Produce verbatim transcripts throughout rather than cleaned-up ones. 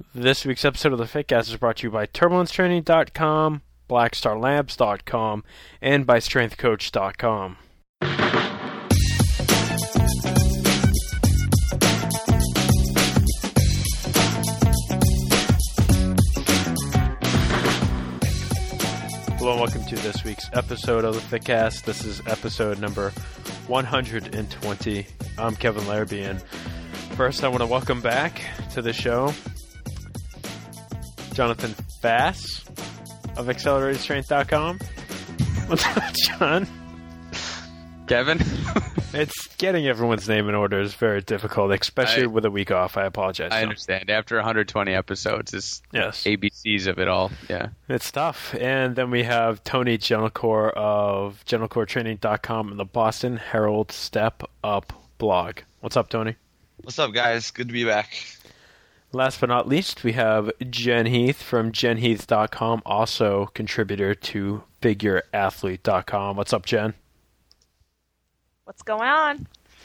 This week's episode of the Fitcast is brought to you by Turbulence Training dot com, Blackstar Labs dot com, and by Strength Coach dot com. Hello and welcome to this week's episode of the Fitcast. This is episode number one hundred twenty. I'm Kevin Larrabee, and first I want to welcome back to the show Jonathan Fass of Accelerated Strength dot com. What's up, John? Kevin? It's getting everyone's name in order is very difficult, especially I, with a week off. I apologize. I understand. After one hundred twenty episodes, it's yes. A B Cs of it all. Yeah, it's tough. And then we have Tony Gentilcore of Gentle Core Training dot com and the Boston Herald Step Up blog. What's up, Tony? What's up, guys? Good to be back. Last but not least, we have Jen Heath from Jen Heath dot com, also contributor to Figure Athlete dot com. What's up, Jen? What's going on?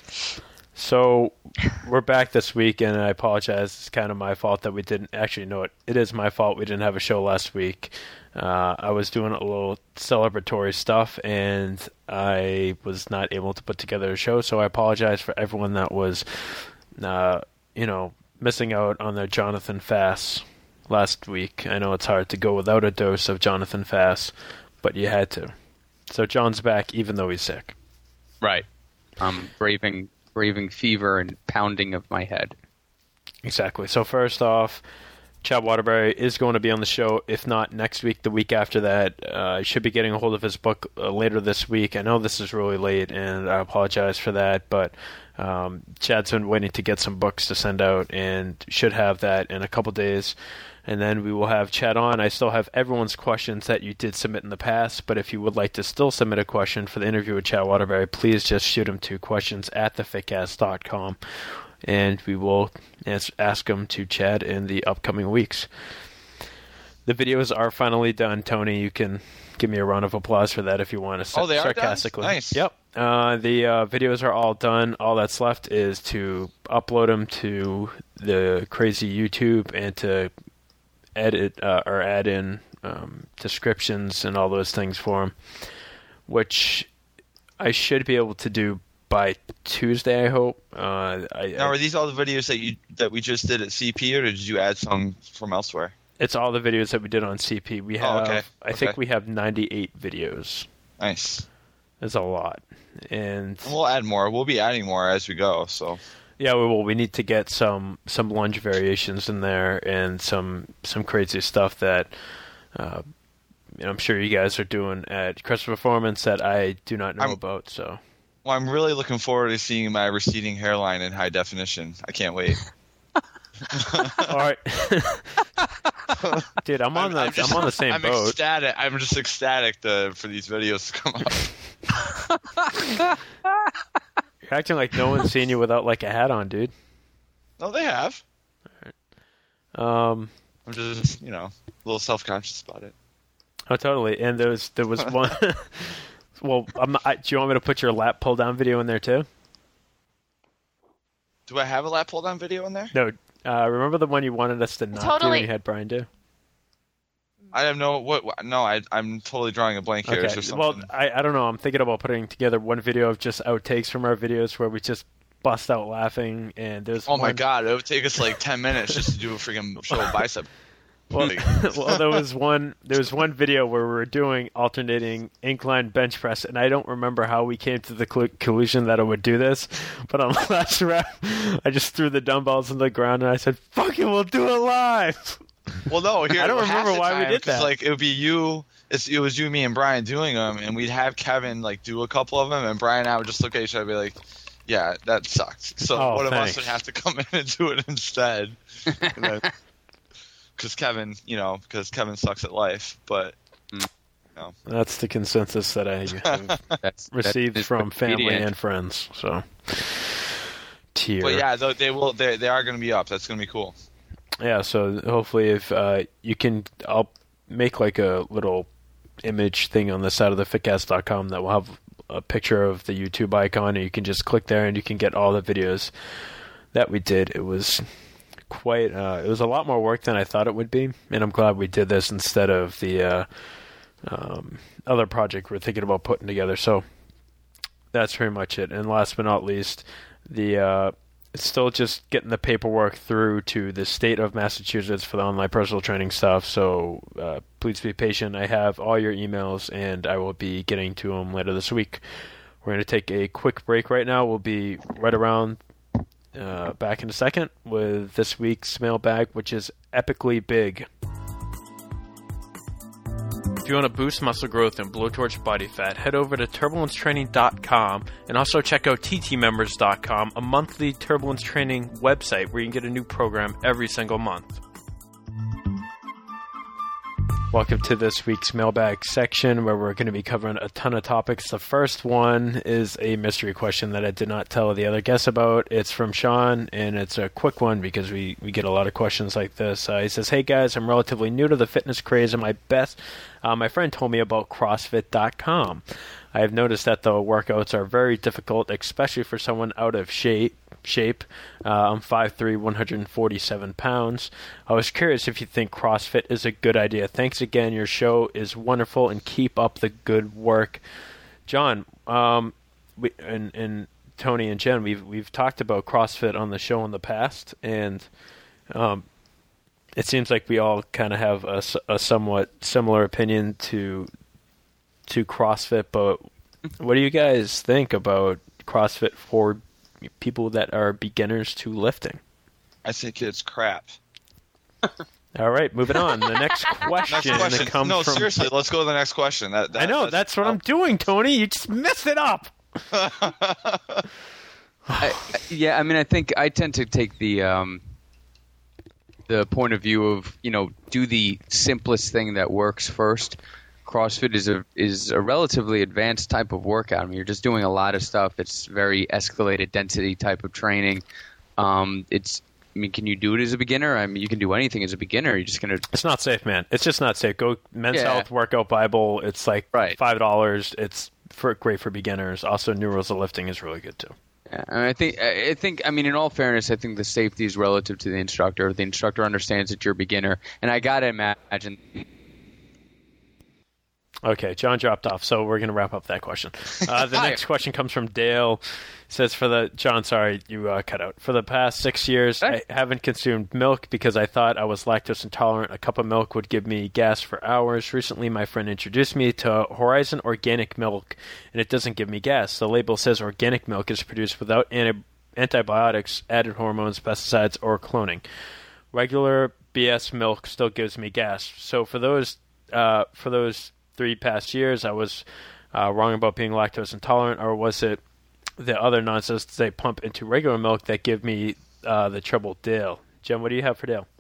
So, we're back this week, and I apologize. It's kind of my fault that we didn't actually know it. It is my fault we didn't have a show last week. Uh, I was doing a little celebratory stuff, and I was not able to put together a show, so I apologize for everyone that was, uh, you know, missing out on their Jonathan Fass last week. I know it's hard to go without a dose of Jonathan Fass, but you had to. So John's back, even though he's sick. Right. I'm braving, braving fever and pounding of my head. Exactly. So first off, Chad Waterbury is going to be on the show. If not next week, the week after that. Uh, I should be getting a hold of his book uh, later this week. I know this is really late, and I apologize for that, but um, Chad's been waiting to get some books to send out and should have that in a couple days. And then we will have Chad on. I still have everyone's questions that you did submit in the past, but if you would like to still submit a question for the interview with Chad Waterbury, please just shoot them to questions at the fitcast dot com, and we will ask them to Chad in the upcoming weeks. The videos are finally done. Tony, you can give me a round of applause for that if you want to. Oh, they are sarcastically. done? Nice. Yep. Uh, the uh, videos are all done. All that's left is to upload them to the crazy YouTube and to edit uh, or add in um, descriptions and all those things for them, which I should be able to do by Tuesday, I hope. Uh, I, now, I, are these all the videos that you that we just did at C P, or did you add some from elsewhere? It's all the videos that we did on C P. We have, oh, okay. I okay. think we have ninety-eight videos. Nice. That's a lot, and we'll add more. We'll be adding more as we go. So. Yeah, we will. We need to get some, some lunge variations in there and some some crazy stuff that uh, you know, I'm sure you guys are doing at Crest Performance that I do not know I'm, about. So, well, I'm really looking forward to seeing my receding hairline in high definition. I can't wait. All right, dude, I'm on I'm, the I'm, just, I'm on the same I'm boat. Ecstatic. I'm just ecstatic to, for these videos to come up. You're acting like no one's seen you without like a hat on, dude. No, they have. All right. Um, I'm just, you know, a little self-conscious about it. Oh, totally. And there was there was one. Well, I'm not, I, do you want me to put your lap pull down video in there too? Do I have a lap pull down video in there? No. Uh, remember the one you wanted us to not totally. do and you had Brian do? I have no what. what no, I, I'm totally drawing a blank here. Okay. Or something. Well, I, I don't know. I'm thinking about putting together one video of just outtakes from our videos where we just bust out laughing. And there's oh one... my god, it would take us like ten minutes just to do a freaking show of bicep. Well, well, there was one. There was one video where we were doing alternating incline bench press, and I don't remember how we came to the conclusion that I would do this. But on the last rep, I just threw the dumbbells on the ground and I said, "Fuck it, we'll do it live." Well, no, here I don't remember why time, we did that. Like it would be you. It's, it was you, me, and Brian doing them, and we'd have Kevin like do a couple of them, and Brian and I would just look at each other and be like, "Yeah, that sucks." So oh, one thanks. of us would have to come in and do it instead. Because Kevin, you know, because Kevin sucks at life, but you know. That's the consensus that I have that's, received that's from family idiot. and friends. So, tier. But yeah, they will. They they are going to be up. That's going to be cool. Yeah. So hopefully, if uh, you can, I'll make like a little image thing on the side of the fitcast dot com that will have a picture of the YouTube icon, and you can just click there and you can get all the videos that we did. It was quite. Uh, it was a lot more work than I thought it would be, and I'm glad we did this instead of the uh, um, other project we're thinking about putting together. So that's pretty much it. And last but not least, the uh, it's still just getting the paperwork through to the state of Massachusetts for the online personal training stuff. So uh, please be patient. I have all your emails, and I will be getting to them later this week. We're going to take a quick break right now. We'll be right around uh, back in a second with this week's mailbag, which is epically big. If you want to boost muscle growth and blowtorch body fat, head over to turbulence training dot com and also check out t t members dot com, a monthly Turbulence Training website where you can get a new program every single month. Welcome to this week's mailbag section where we're going to be covering a ton of topics. The first one is a mystery question that I did not tell the other guests about. It's from Sean, and it's a quick one because we, we get a lot of questions like this. Uh, he says, "Hey guys, I'm relatively new to the fitness craze, and my best, uh, my friend told me about CrossFit dot com. I have noticed that the workouts are very difficult, especially for someone out of shape. shape. Uh, I'm five three, one hundred forty-seven pounds. I was curious if you think CrossFit is a good idea. Thanks again. Your show is wonderful, and keep up the good work." John, um, we, and, and Tony and Jen, we've we've talked about CrossFit on the show in the past, and um, it seems like we all kind of have a, a somewhat similar opinion to to CrossFit. But what do you guys think about CrossFit for people that are beginners to lifting? I think it's crap. All right, moving on. The next question, Next question. that comes no, from... seriously, let's go to the next question. That, that, I know, that's, that's what oh. I'm doing, Tony. You just messed it up. I, yeah, I mean, I think I tend to take the um, the point of view of, you know, do the simplest thing that works first. CrossFit is a is a relatively advanced type of workout. I mean, you're just doing a lot of stuff. It's very escalated density type of training. Um, it's, I mean, can you do it as a beginner? I mean, you can do anything as a beginner. You're just gonna. It's not safe, man. It's just not safe. Go Men's Yeah. Health Workout Bible. It's like Right. five dollars. It's for great for beginners. Also, New Rules of Lifting is really good too. Yeah, and I think I think I mean, in all fairness, I think the safety is relative to the instructor. The instructor understands that you're a beginner, and I gotta imagine. Okay, John dropped off, so we're going to wrap up that question. Uh, the next question comes from Dale. It says, for the John, sorry, you uh, cut out. For the past six years, Hey. I haven't consumed milk because I thought I was lactose intolerant. A cup of milk would give me gas for hours. Recently, my friend introduced me to Horizon Organic Milk, and it doesn't give me gas. The label says organic milk is produced without anti- antibiotics, added hormones, pesticides, or cloning. Regular B S milk still gives me gas. So for those, uh, for those three past years, I was uh, wrong about being lactose intolerant, or was it the other nonsense they pump into regular milk that give me uh, the trouble? Dale, Jen, what do you have for Dale?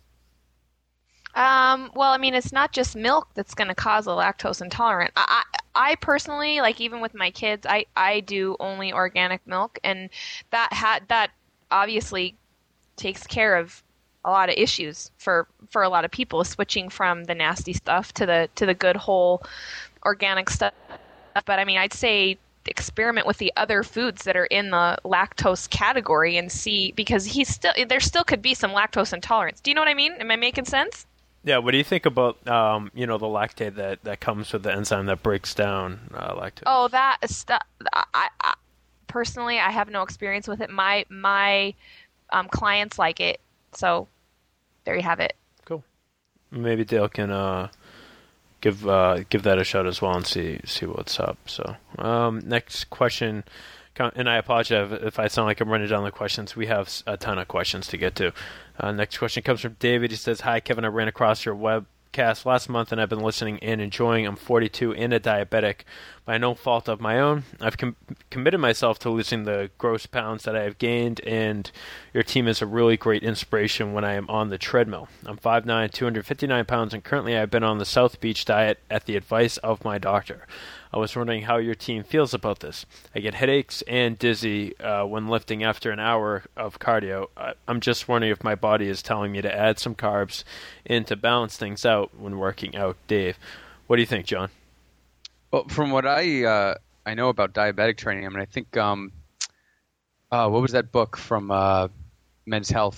Um, well, I mean, it's not just milk that's going to cause a lactose intolerant. I, I, I personally, like even with my kids, I, I do only organic milk, and that ha- that obviously takes care of a lot of issues for, for a lot of people, switching from the nasty stuff to the to the good whole organic stuff. But I mean, I'd say experiment with the other foods that are in the lactose category and see, because he's still there still could be some lactose intolerance. Do you know what I mean? Am I making sense? Yeah. What do you think about um, you know, the lactate that, that comes with the enzyme that breaks down uh, lactose? Oh, that stuff. I, I personally, I have no experience with it. My my um, clients like it, so there you have it. Cool. Maybe Dale can uh, give uh, give that a shot as well and see see what's up. So um, next question, and I apologize if I sound like I'm running down the questions. We have a ton of questions to get to. Uh, next question comes from David. He says, "Hi Kevin, I ran across your webcast last month and I've been listening and enjoying. I'm forty-two and a diabetic by no fault of my own. I've com- committed myself to losing the gross pounds that I have gained, and your team is a really great inspiration when I am on the treadmill. I'm five nine, two hundred fifty-nine pounds, and currently I've been on the South Beach diet at the advice of my doctor. I was wondering how your team feels about this. I get headaches and dizzy uh, when lifting after an hour of cardio. I- I'm just wondering if my body is telling me to add some carbs in to balance things out when working out. Dave, what do you think, John?" Well, from what I uh, I know about diabetic training, I mean, I think um, uh, what was that book from uh, Men's Health?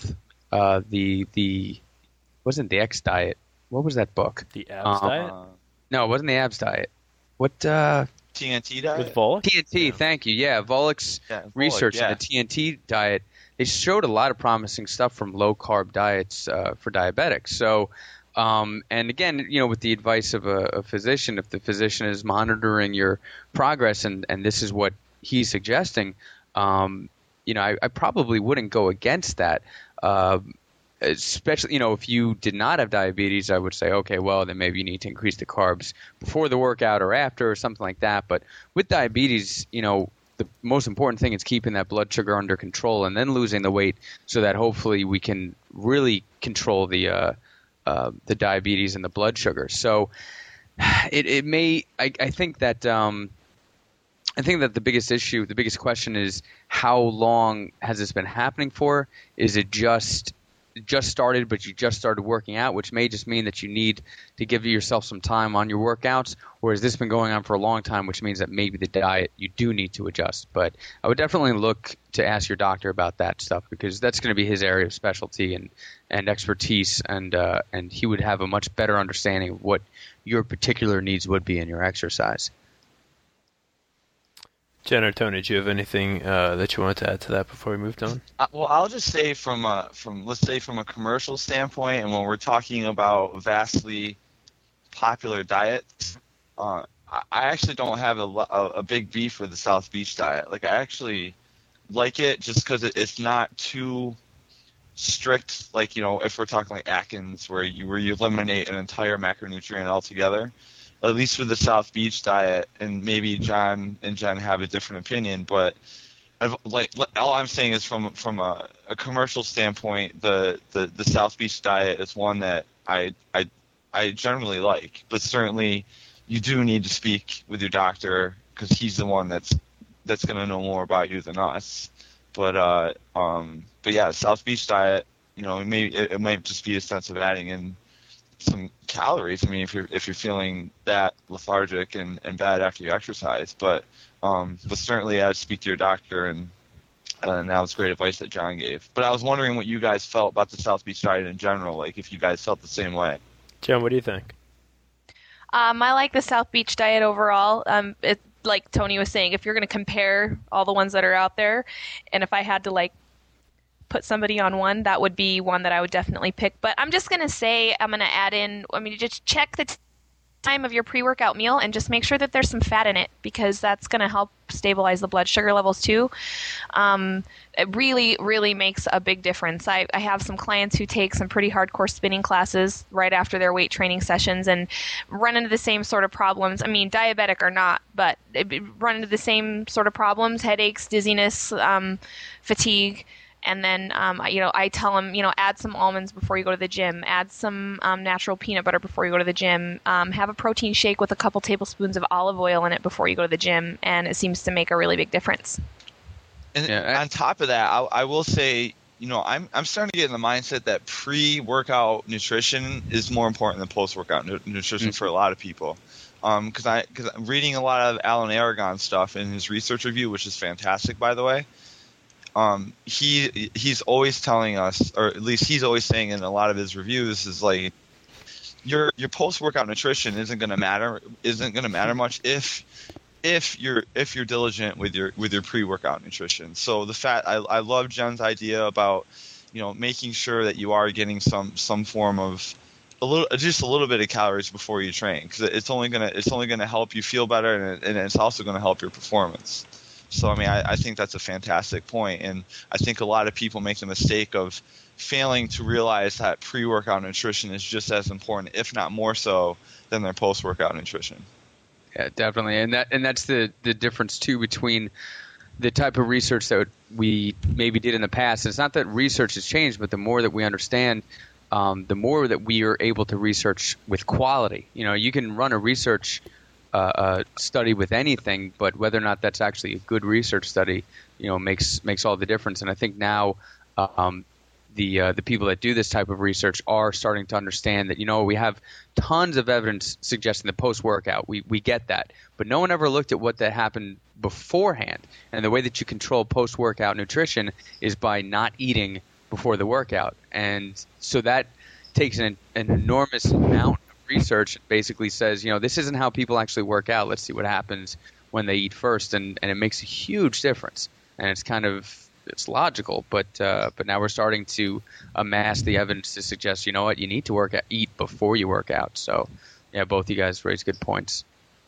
uh, the the wasn't the X diet. What was that book? The abs Um, diet No, it wasn't the abs diet. What uh, T N T diet. with Volek. T N T? Yeah. Thank you. Yeah, Volek's Yeah, Volek, research yeah. in the T N T diet. They showed a lot of promising stuff from low carb diets uh, for diabetics. So, um, and again, you know, with the advice of a, a physician, if the physician is monitoring your progress and, and this is what he's suggesting, um, you know, I, I probably wouldn't go against that. Uh, especially, you know, if you did not have diabetes, I would say, okay, well, then maybe you need to increase the carbs before the workout or after or something like that. But with diabetes, you know, the most important thing is keeping that blood sugar under control and then losing the weight so that hopefully we can really control the uh, uh, the diabetes and the blood sugar. So it, it may I, I think that um, I think that the biggest issue, the biggest question is how long has this been happening for? Is it just just started, but you just started working out, which may just mean that you need to give yourself some time on your workouts, or has this been going on for a long time, which means that maybe the diet you do need to adjust. But I would definitely look to ask your doctor about that stuff because that's going to be his area of specialty and, and expertise, and uh, and he would have a much better understanding of what your particular needs would be in your exercise. Jen or Tony, do you have anything uh, that you wanted to add to that before we moved on? Uh, well, I'll just say from a, from let's say from a commercial standpoint, and when we're talking about vastly popular diets, uh, I I actually don't have a, lo- a, a big beef with the South Beach diet. Like I actually like it just because it, it's not too strict. Like you know, if we're talking like Atkins, where you where you eliminate an entire macronutrient altogether. At least with the South Beach diet, and maybe John and Jen have a different opinion, but I've, like all I'm saying is from from a, a commercial standpoint, the, the, the South Beach diet is one that I I I generally like, but certainly you do need to speak with your doctor because he's the one that's that's going to know more about you than us. But uh um but yeah, South Beach diet, you know, maybe it, it might just be a sense of adding in some calories. I mean, if you're if you're feeling that lethargic and, and bad after you exercise, but um, but certainly I'd speak to your doctor, and uh, and that was great advice that John gave. But I was wondering what you guys felt about the South Beach diet in general, like if you guys felt the same way. Jen, what do you think? Um, I like the South Beach diet overall. Um, it, like Tony was saying, if you're going to compare all the ones that are out there, and if I had to like put somebody on one, that would be one that I would definitely pick. But I'm just going to say I'm going to add in, I mean, just check the t- time of your pre-workout meal and just make sure that there's some fat in it because that's going to help stabilize the blood sugar levels too. Um, it really, really makes a big difference. I, I have some clients who take some pretty hardcore spinning classes right after their weight training sessions and run into the same sort of problems. I mean, diabetic or not, but it, run into the same sort of problems, headaches, dizziness, um, fatigue. And then, um, you know, I tell them, you know, add some almonds before you go to the gym. Add some um, natural peanut butter before you go to the gym. Um, have a protein shake with a couple tablespoons of olive oil in it before you go to the gym. And it seems to make a really big difference. And Yeah, I- on top of that, I, I will say, you know, I'm I'm starting to get in the mindset that pre-workout nutrition is more important than post-workout nu- nutrition Mm-hmm. for a lot of people. Um, because I because I'm reading a lot of Alan Aragon stuff in his research review, which is fantastic, by the way. Um, he he's always telling us, or at least he's always saying in a lot of his reviews, is like your your post workout nutrition isn't going to matter isn't going to matter much if if you're if you're diligent with your with your pre workout nutrition. So the fact I I love Jen's idea about you know making sure that you are getting some some form of a little just a little bit of calories before you train because it's only gonna it's only gonna help you feel better and, it, and it's also going to help your performance. So, I mean, I, I think that's a fantastic point, and I think a lot of people make the mistake of failing to realize that pre-workout nutrition is just as important, if not more so, than their post-workout nutrition. Yeah, definitely, and that and that's the, the difference too between the type of research that we maybe did in the past. It's not that research has changed, but the more that we understand, um, the more that we are able to research with quality. You know, you can run a research Uh, uh, study with anything, but whether or not that's actually a good research study, you know, makes makes all the difference. And I think now um, the uh, the people that do this type of research are starting to understand that, you know, we have tons of evidence suggesting the post-workout. We we get that, but no one ever looked at what that happened beforehand. And the way that you control post-workout nutrition is by not eating before the workout. And so that takes an, an enormous amount of research and basically says, you know, this isn't how people actually work out. Let's see what happens when they eat first. And, and it makes a huge difference. And it's kind of, it's logical, but uh, but now we're starting to amass the evidence to suggest, you know what, you need to work out, eat before you work out. So, yeah, both you guys raise good points.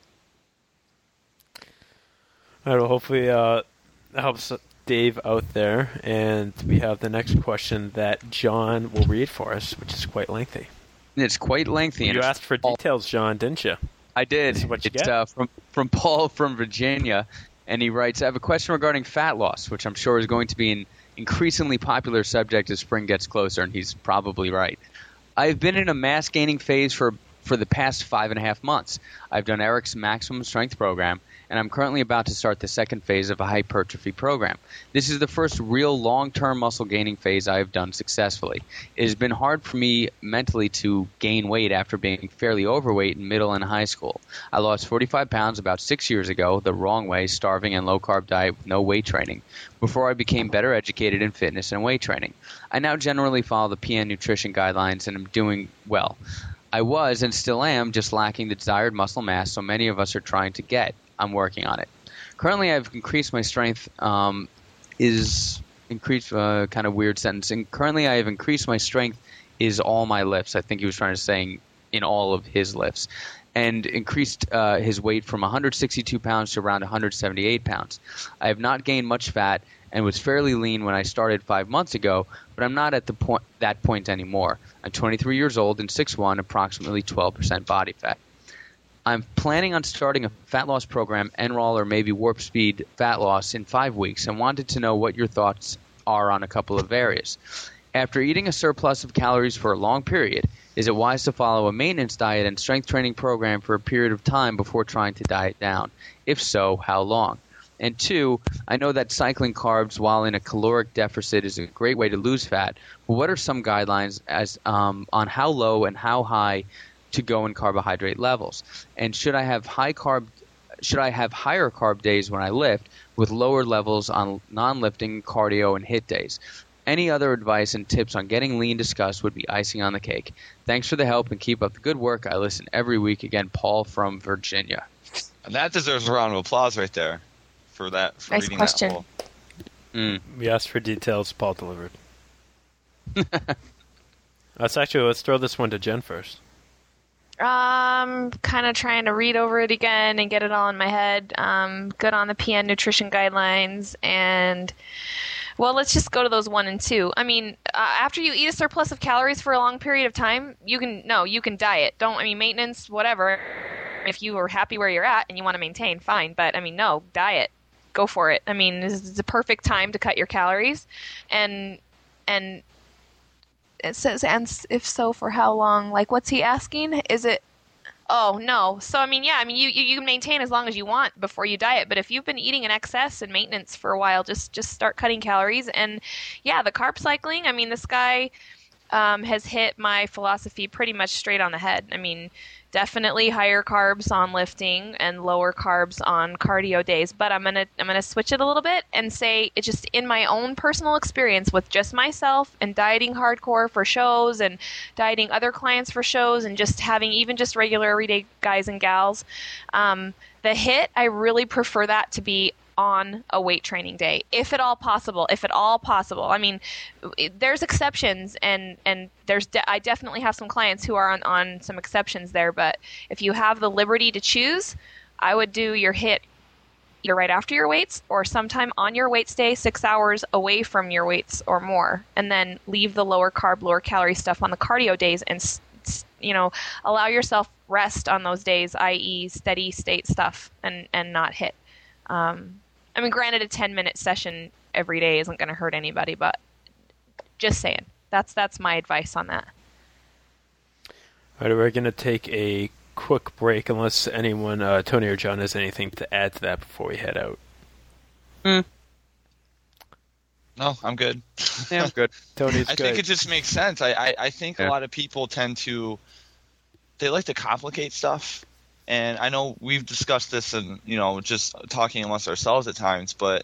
All right, well, hopefully uh, that helps Dave out there. And we have the next question that John will read for us, which is quite lengthy. It's quite lengthy. You asked for details, John, didn't you? I did. This is what you it's get. Uh, from, from Paul from Virginia. And he writes, I have a question regarding fat loss, which I'm sure is going to be an increasingly popular subject as spring gets closer, and he's probably right. I've been in a mass gaining phase for, for the past five and a half months. I've done Eric's maximum strength program, and I'm currently about to start the second phase of a hypertrophy program. This is the first real long-term muscle gaining phase I have done successfully. It has been hard for me mentally to gain weight after being fairly overweight in middle and high school. I lost forty-five pounds about six years ago, the wrong way, starving and low-carb diet with no weight training, before I became better educated in fitness and weight training. I now generally follow the P N nutrition guidelines and am doing well. I was and still am just lacking the desired muscle mass so many of us are trying to get. I'm working on it. Currently, I've increased my strength. Um, is increased uh, kind of weird sentence. And currently, I have increased my strength. Is all my lifts. I think he was trying to say in all of his lifts, and increased uh, his weight from one hundred sixty-two pounds to around one hundred seventy-eight pounds. I have not gained much fat and was fairly lean when I started five months ago, but I'm not at the point that point anymore. I'm twenty-three years old and six foot one, approximately twelve percent body fat. I'm planning on starting a fat loss program, N R O L or maybe Warp Speed fat loss in five weeks, and wanted to know what your thoughts are on a couple of areas. After eating a surplus of calories for a long period, is it wise to follow a maintenance diet and strength training program for a period of time before trying to diet down? If so, how long? And two, I know that cycling carbs while in a caloric deficit is a great way to lose fat, but what are some guidelines as um, on how low and how high to go in carbohydrate levels? And should I have high carb should I have higher carb days when I lift with lower levels on non-lifting, cardio, and HIIT days? Any other advice and tips on getting lean discussed would be icing on the cake. Thanks for the help and keep up the good work. I listen every week. Again, Paul from Virginia. And that deserves a round of applause right there for that. For Nice reading question. That whole. Mm. We asked for details. Paul delivered. Let's actually let's throw this one to Jen first. Um, kind of trying to read over it again and get it all in my head. Um, good on the P N nutrition guidelines, and well, let's just go to those one and two. I mean, uh, after you eat a surplus of calories for a long period of time, you can no, you can diet. Don't I mean maintenance, whatever. If you are happy where you're at and you want to maintain, fine. But I mean, no, diet, go for it. I mean, this is the perfect time to cut your calories, and and. It says, and if so, for how long? Like, what's he asking? Is it, oh, no. So, I mean, yeah, I mean, you, you, you can maintain as long as you want before you diet. But if you've been eating in excess and maintenance for a while, just, just start cutting calories. And, yeah, the carb cycling, I mean, this guy um, has hit my philosophy pretty much straight on the head. I mean, definitely higher carbs on lifting and lower carbs on cardio days. But I'm gonna I'm gonna switch it a little bit and say it's just in my own personal experience with just myself and dieting hardcore for shows and dieting other clients for shows and just having even just regular everyday guys and gals. Um, the HIIT, I really prefer that to be on a weight training day, if at all possible, if at all possible. I mean, it, there's exceptions, and, and there's de- I definitely have some clients who are on, on some exceptions there, but if you have the liberty to choose, I would do your HIIT either right after your weights or sometime on your weights day, six hours away from your weights or more, and then leave the lower carb, lower calorie stuff on the cardio days and, you know, allow yourself rest on those days, that is steady state stuff, and, and not HIIT. Um, I mean, granted, a ten-minute session every day isn't going to hurt anybody, but just saying. That's that's my advice on that. All right, we're going to take a quick break unless anyone, uh, Tony or John, has anything to add to that before we head out. Mm. No, I'm good. Yeah, I'm good. Tony's I good. think it just makes sense. I, I, I think Yeah. a lot of people tend to – they like to complicate stuff. And I know we've discussed this and, you know, just talking amongst ourselves at times, but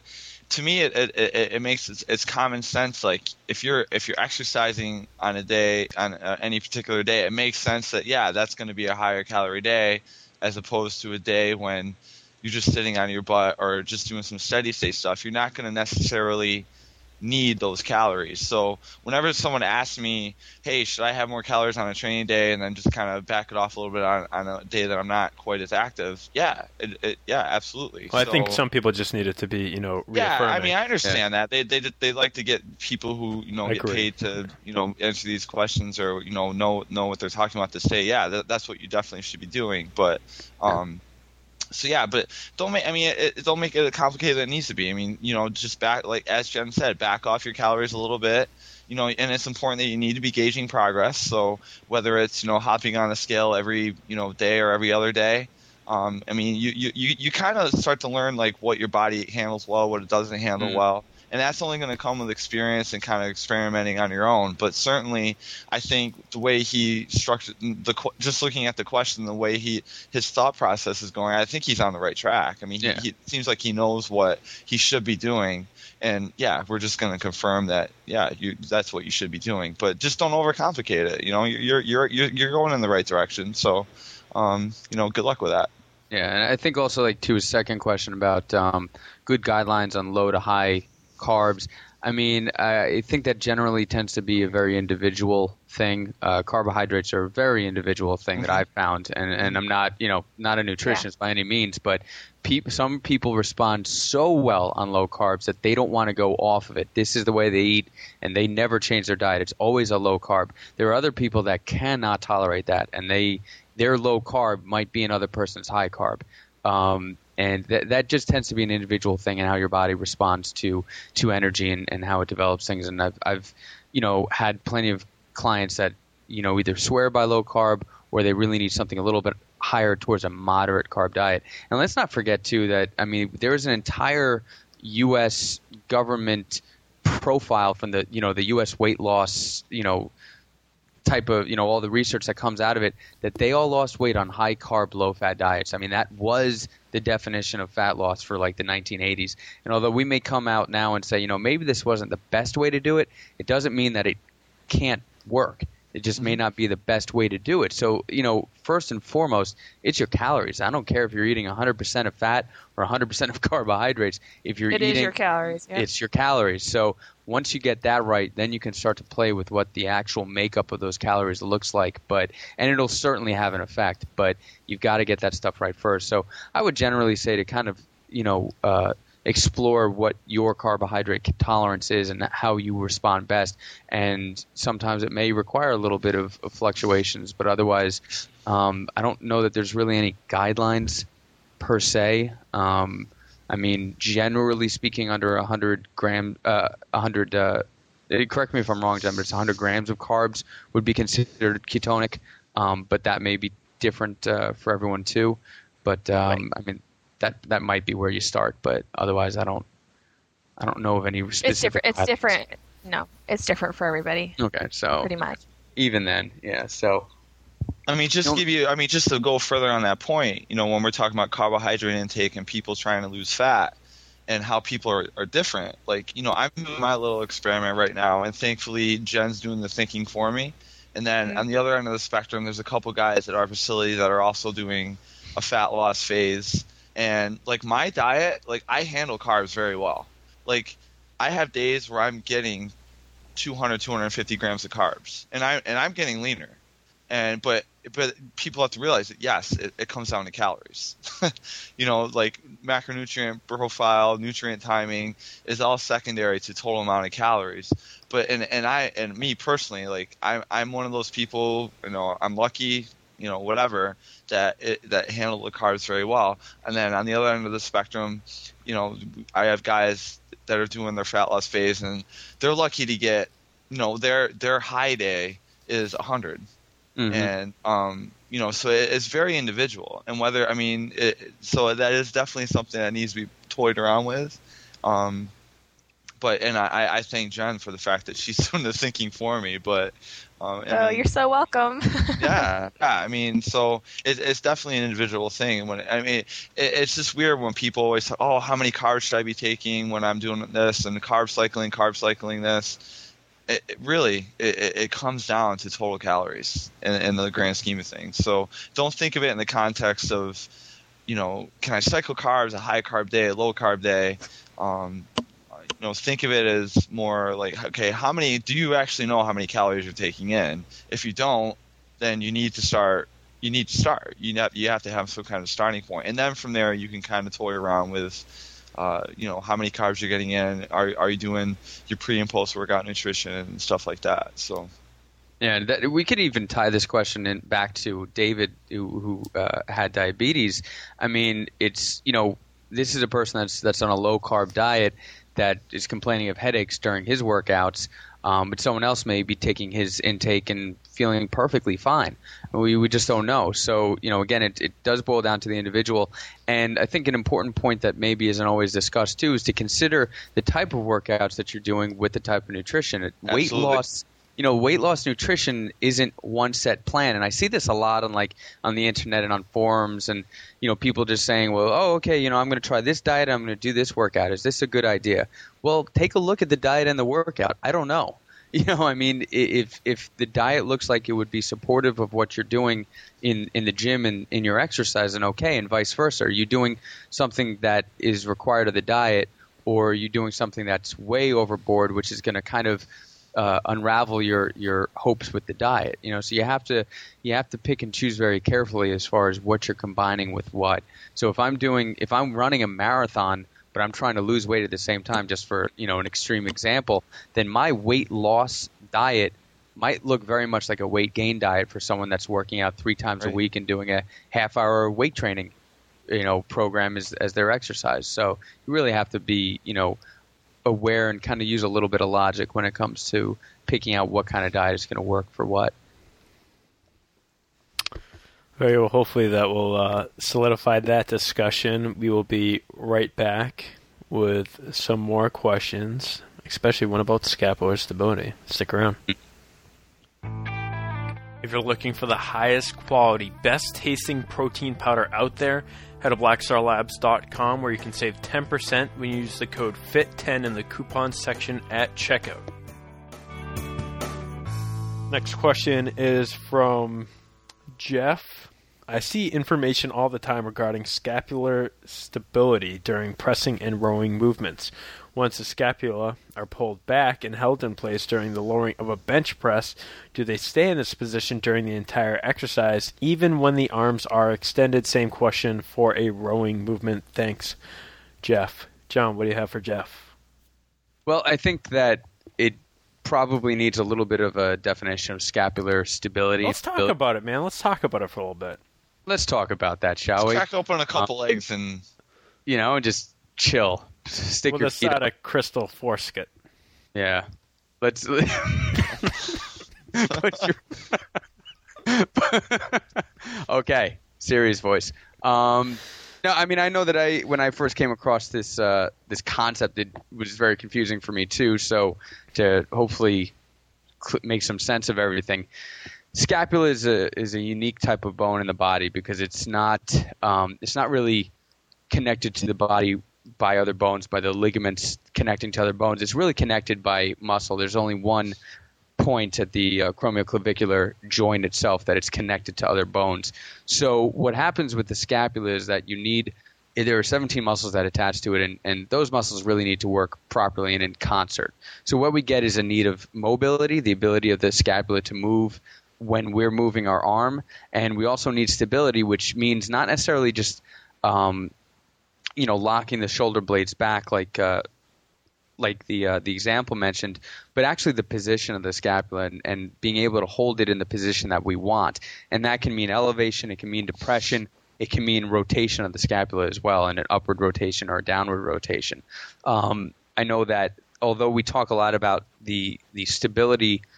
to me, it it, it, it makes it's, it's common sense. Like if you're if you're exercising on a day on uh, any particular day, it makes sense that yeah, that's going to be a higher calorie day as opposed to a day when you're just sitting on your butt or just doing some steady state stuff. You're not going to necessarily need those calories. So whenever someone asks me, hey, should I have more calories on a training day and then just kind of back it off a little bit on, on a day that I'm not quite as active, yeah, it, it, yeah, absolutely. Well, so, I think some people just need it to be, you know, reaffirming. yeah, I mean, I understand yeah. that. They, they they like to get people who, you know, I get agree. paid to, you know, answer these questions or, you know, know, know what they're talking about to say, yeah, that, that's what you definitely should be doing. But, um, So yeah, but don't make. I mean, it, it don't make it as complicated than it needs to be. I mean, you know, just back, like as Jen said, back off your calories a little bit. You know, and it's important that you need to be gauging progress. So whether it's, you know, hopping on a scale every, you know, day or every other day, um, I mean, you you you, you kind of start to learn like what your body handles well, what it doesn't handle Mm. well. And that's only going to come with experience and kind of experimenting on your own. But certainly, I think the way he structured the just looking at the question, the way he his thought process is going, I think he's on the right track. I mean, Yeah. he, he seems like he knows what he should be doing. And yeah, we're just going to confirm that. Yeah, you, that's what you should be doing. But just don't overcomplicate it. You know, you're you're you're you're going in the right direction. So, um, you know, good luck with that. Yeah, and I think also like to his second question about um, good guidelines on low to high carbs. I mean, I think that generally tends to be a very individual thing. Uh, carbohydrates are a very individual thing that I've found, and, and I'm not, you know, not a nutritionist Yeah. by any means, but pe- some people respond so well on low carbs that they don't want to go off of it. This is the way they eat, and they never change their diet. It's always a low carb. There are other people that cannot tolerate that, and they their low carb might be another person's high carb. Um, And that that just tends to be an individual thing and how your body responds to to energy and, and how it develops things. And I've I've you know had plenty of clients that you know either swear by low carb or they really need something a little bit higher towards a moderate carb diet. And let's not forget too that I mean there is an entire U S government profile from the you know the U S weight loss you know type of, you know, all the research that comes out of it, that they all lost weight on high carb, low fat diets. I mean, that was the definition of fat loss for like the nineteen eighties. And although we may come out now and say, you know, maybe this wasn't the best way to do it, it doesn't mean that it can't work. It just may not be the best way to do it. So, you know, first and foremost, it's your calories. I don't care if you're eating one hundred percent of fat or one hundred percent of carbohydrates. If you're It eating, is your calories. Yeah. it's your calories. So once you get that right, then you can start to play with what the actual makeup of those calories looks like. But and it'll certainly have an effect. But you've got to get that stuff right first. So I would generally say to kind of, you know, uh, explore what your carbohydrate tolerance is and how you respond best. And sometimes it may require a little bit of, of fluctuations, but otherwise, um, I don't know that there's really any guidelines per se. Um, I mean, generally speaking, under one hundred gram, uh, one hundred. Uh, correct me if I'm wrong, Jen, but it's one hundred grams of carbs would be considered ketonic, um, but that may be different uh, for everyone too. But um, Right. I mean, that that might be where you start. But otherwise, I don't, I don't know of any specific. It's different. It's guidelines. different. No, it's different for everybody. Okay, so Pretty much. even then, yeah. So I mean, just to Don't- give you, I mean, just to go further on that point, you know, when we're talking about carbohydrate intake and people trying to lose fat and how people are, are different, like, you know, I'm doing my little experiment right now, and thankfully Jen's doing the thinking for me. And then Mhm. on the other end of the spectrum, there's a couple guys at our facility that are also doing a fat loss phase. And, like, my diet, like, I handle carbs very well. Like, I have days where I'm getting two hundred, two hundred fifty grams of carbs, and I and I'm getting leaner. And but but people have to realize that yes, it, it comes down to calories. You know, like macronutrient profile, nutrient timing is all secondary to total amount of calories. But and, and I and me personally, like I'm I'm one of those people. You know, I'm lucky. You know, whatever that it, that handle the carbs very well. And then on the other end of the spectrum, you know, I have guys that are doing their fat loss phase, and they're lucky to get, you know, their their high day is one hundred. mhm. And um you know, so it, it's very individual, and whether I mean it, so that is definitely something that needs to be toyed around with. um but and I, I thank Jen for the fact that she's doing the thinking for me. But um, I Oh, mean, you're so welcome. yeah, yeah. I mean, so it, it's definitely an individual thing. When I mean, it, it's just weird when people always say, "Oh, how many carbs should I be taking when I'm doing this?" and carb cycling, carb cycling this. It, it really, it, it comes down to total calories in, in the grand scheme of things. So don't think of it in the context of, you know, can I cycle carbs, a high carb day, a low carb day? Um, you know, think of it as more like, okay, how many, do you actually know how many calories you're taking in? If you don't, then you need to start, you need to start. You have, you have to have some kind of starting point. And then from there, you can kind of toy around with, Uh, you know, how many carbs you're getting in, are are you doing your pre and post workout nutrition and stuff like that. So yeah, that, we could even tie this question in back to David, who, who uh, had diabetes. I mean, it's, you know, this is a person that's that's on a low carb diet that is complaining of headaches during his workouts, um, but someone else may be taking his intake and feeling perfectly fine. We we just don't know. So, you know, again, it, it does boil down to the individual. And I think an important point that maybe isn't always discussed too is to consider the type of workouts that you're doing with the type of nutrition. Weight Absolutely. loss, you know, weight loss nutrition isn't one set plan. And I see this a lot on like on the internet and on forums, and, you know, people just saying, well, oh, okay, you know, I'm going to try this diet, I'm going to do this workout. Is this a good idea? Well, take a look at the diet and the workout. I don't know. You know, I mean, if if the diet looks like it would be supportive of what you're doing in, in the gym and in your exercise, and okay, and vice versa. Are you doing something that is required of the diet, or are you doing something that's way overboard, which is going to kind of uh, unravel your, your hopes with the diet? You know, so you have to you have to pick and choose very carefully as far as what you're combining with what. So if I'm doing if I'm running a marathon, but I'm trying to lose weight at the same time, just for, you know, an extreme example, then my weight loss diet might look very much like a weight gain diet for someone that's working out three times Right. a week and doing a half hour weight training, you know, program as, as their exercise. So you really have to be, you know, aware and kind of use a little bit of logic when it comes to picking out what kind of diet is going to work for what. Very well. Hopefully that will uh, solidify that discussion. We will be right back with some more questions, especially one about scapular stability. Stick around. If you're looking for the highest quality, best tasting protein powder out there, head to black star labs dot com, where you can save ten percent when you use the code F I T ten in the coupon section at checkout. Next question is from Jeff. I see information all the time regarding scapular stability during pressing and rowing movements. Once the scapula are pulled back and held in place during the lowering of a bench press, do they stay in this position during the entire exercise, even when the arms are extended? Same question for a rowing movement. Thanks, Jeff. John, what do you have for Jeff? Well, I think that it probably needs a little bit of a definition of scapular stability. Let's talk Stabil- about it, man. Let's talk about it for a little bit. Let's talk about that, shall we? crack open a couple Uh, eggs and You know, and just chill. Stick With your a feet side up. of crystal foreskin. Yeah. Let's put your Okay, serious voice. Um no, I mean, I know that I when I first came across this uh, this concept, it was very confusing for me too. So to hopefully cl- make some sense of everything, scapula is a is a unique type of bone in the body because it's not um, it's not really connected to the body by other bones, by the ligaments connecting to other bones. It's really connected by muscle. There's only one point at the uh, acromioclavicular joint itself that it's connected to other bones. So what happens with the scapula is that you need there are seventeen muscles that attach to it, and, and those muscles really need to work properly and in concert. So what we get is a need of mobility, the ability of the scapula to move when we're moving our arm, and we also need stability, which means not necessarily just um, you know, locking the shoulder blades back like uh, like the uh, the example mentioned, but actually the position of the scapula and, and being able to hold it in the position that we want. And that can mean elevation, it can mean depression, it can mean rotation of the scapula as well, and an upward rotation or a downward rotation. Um, I know that although we talk a lot about the the stability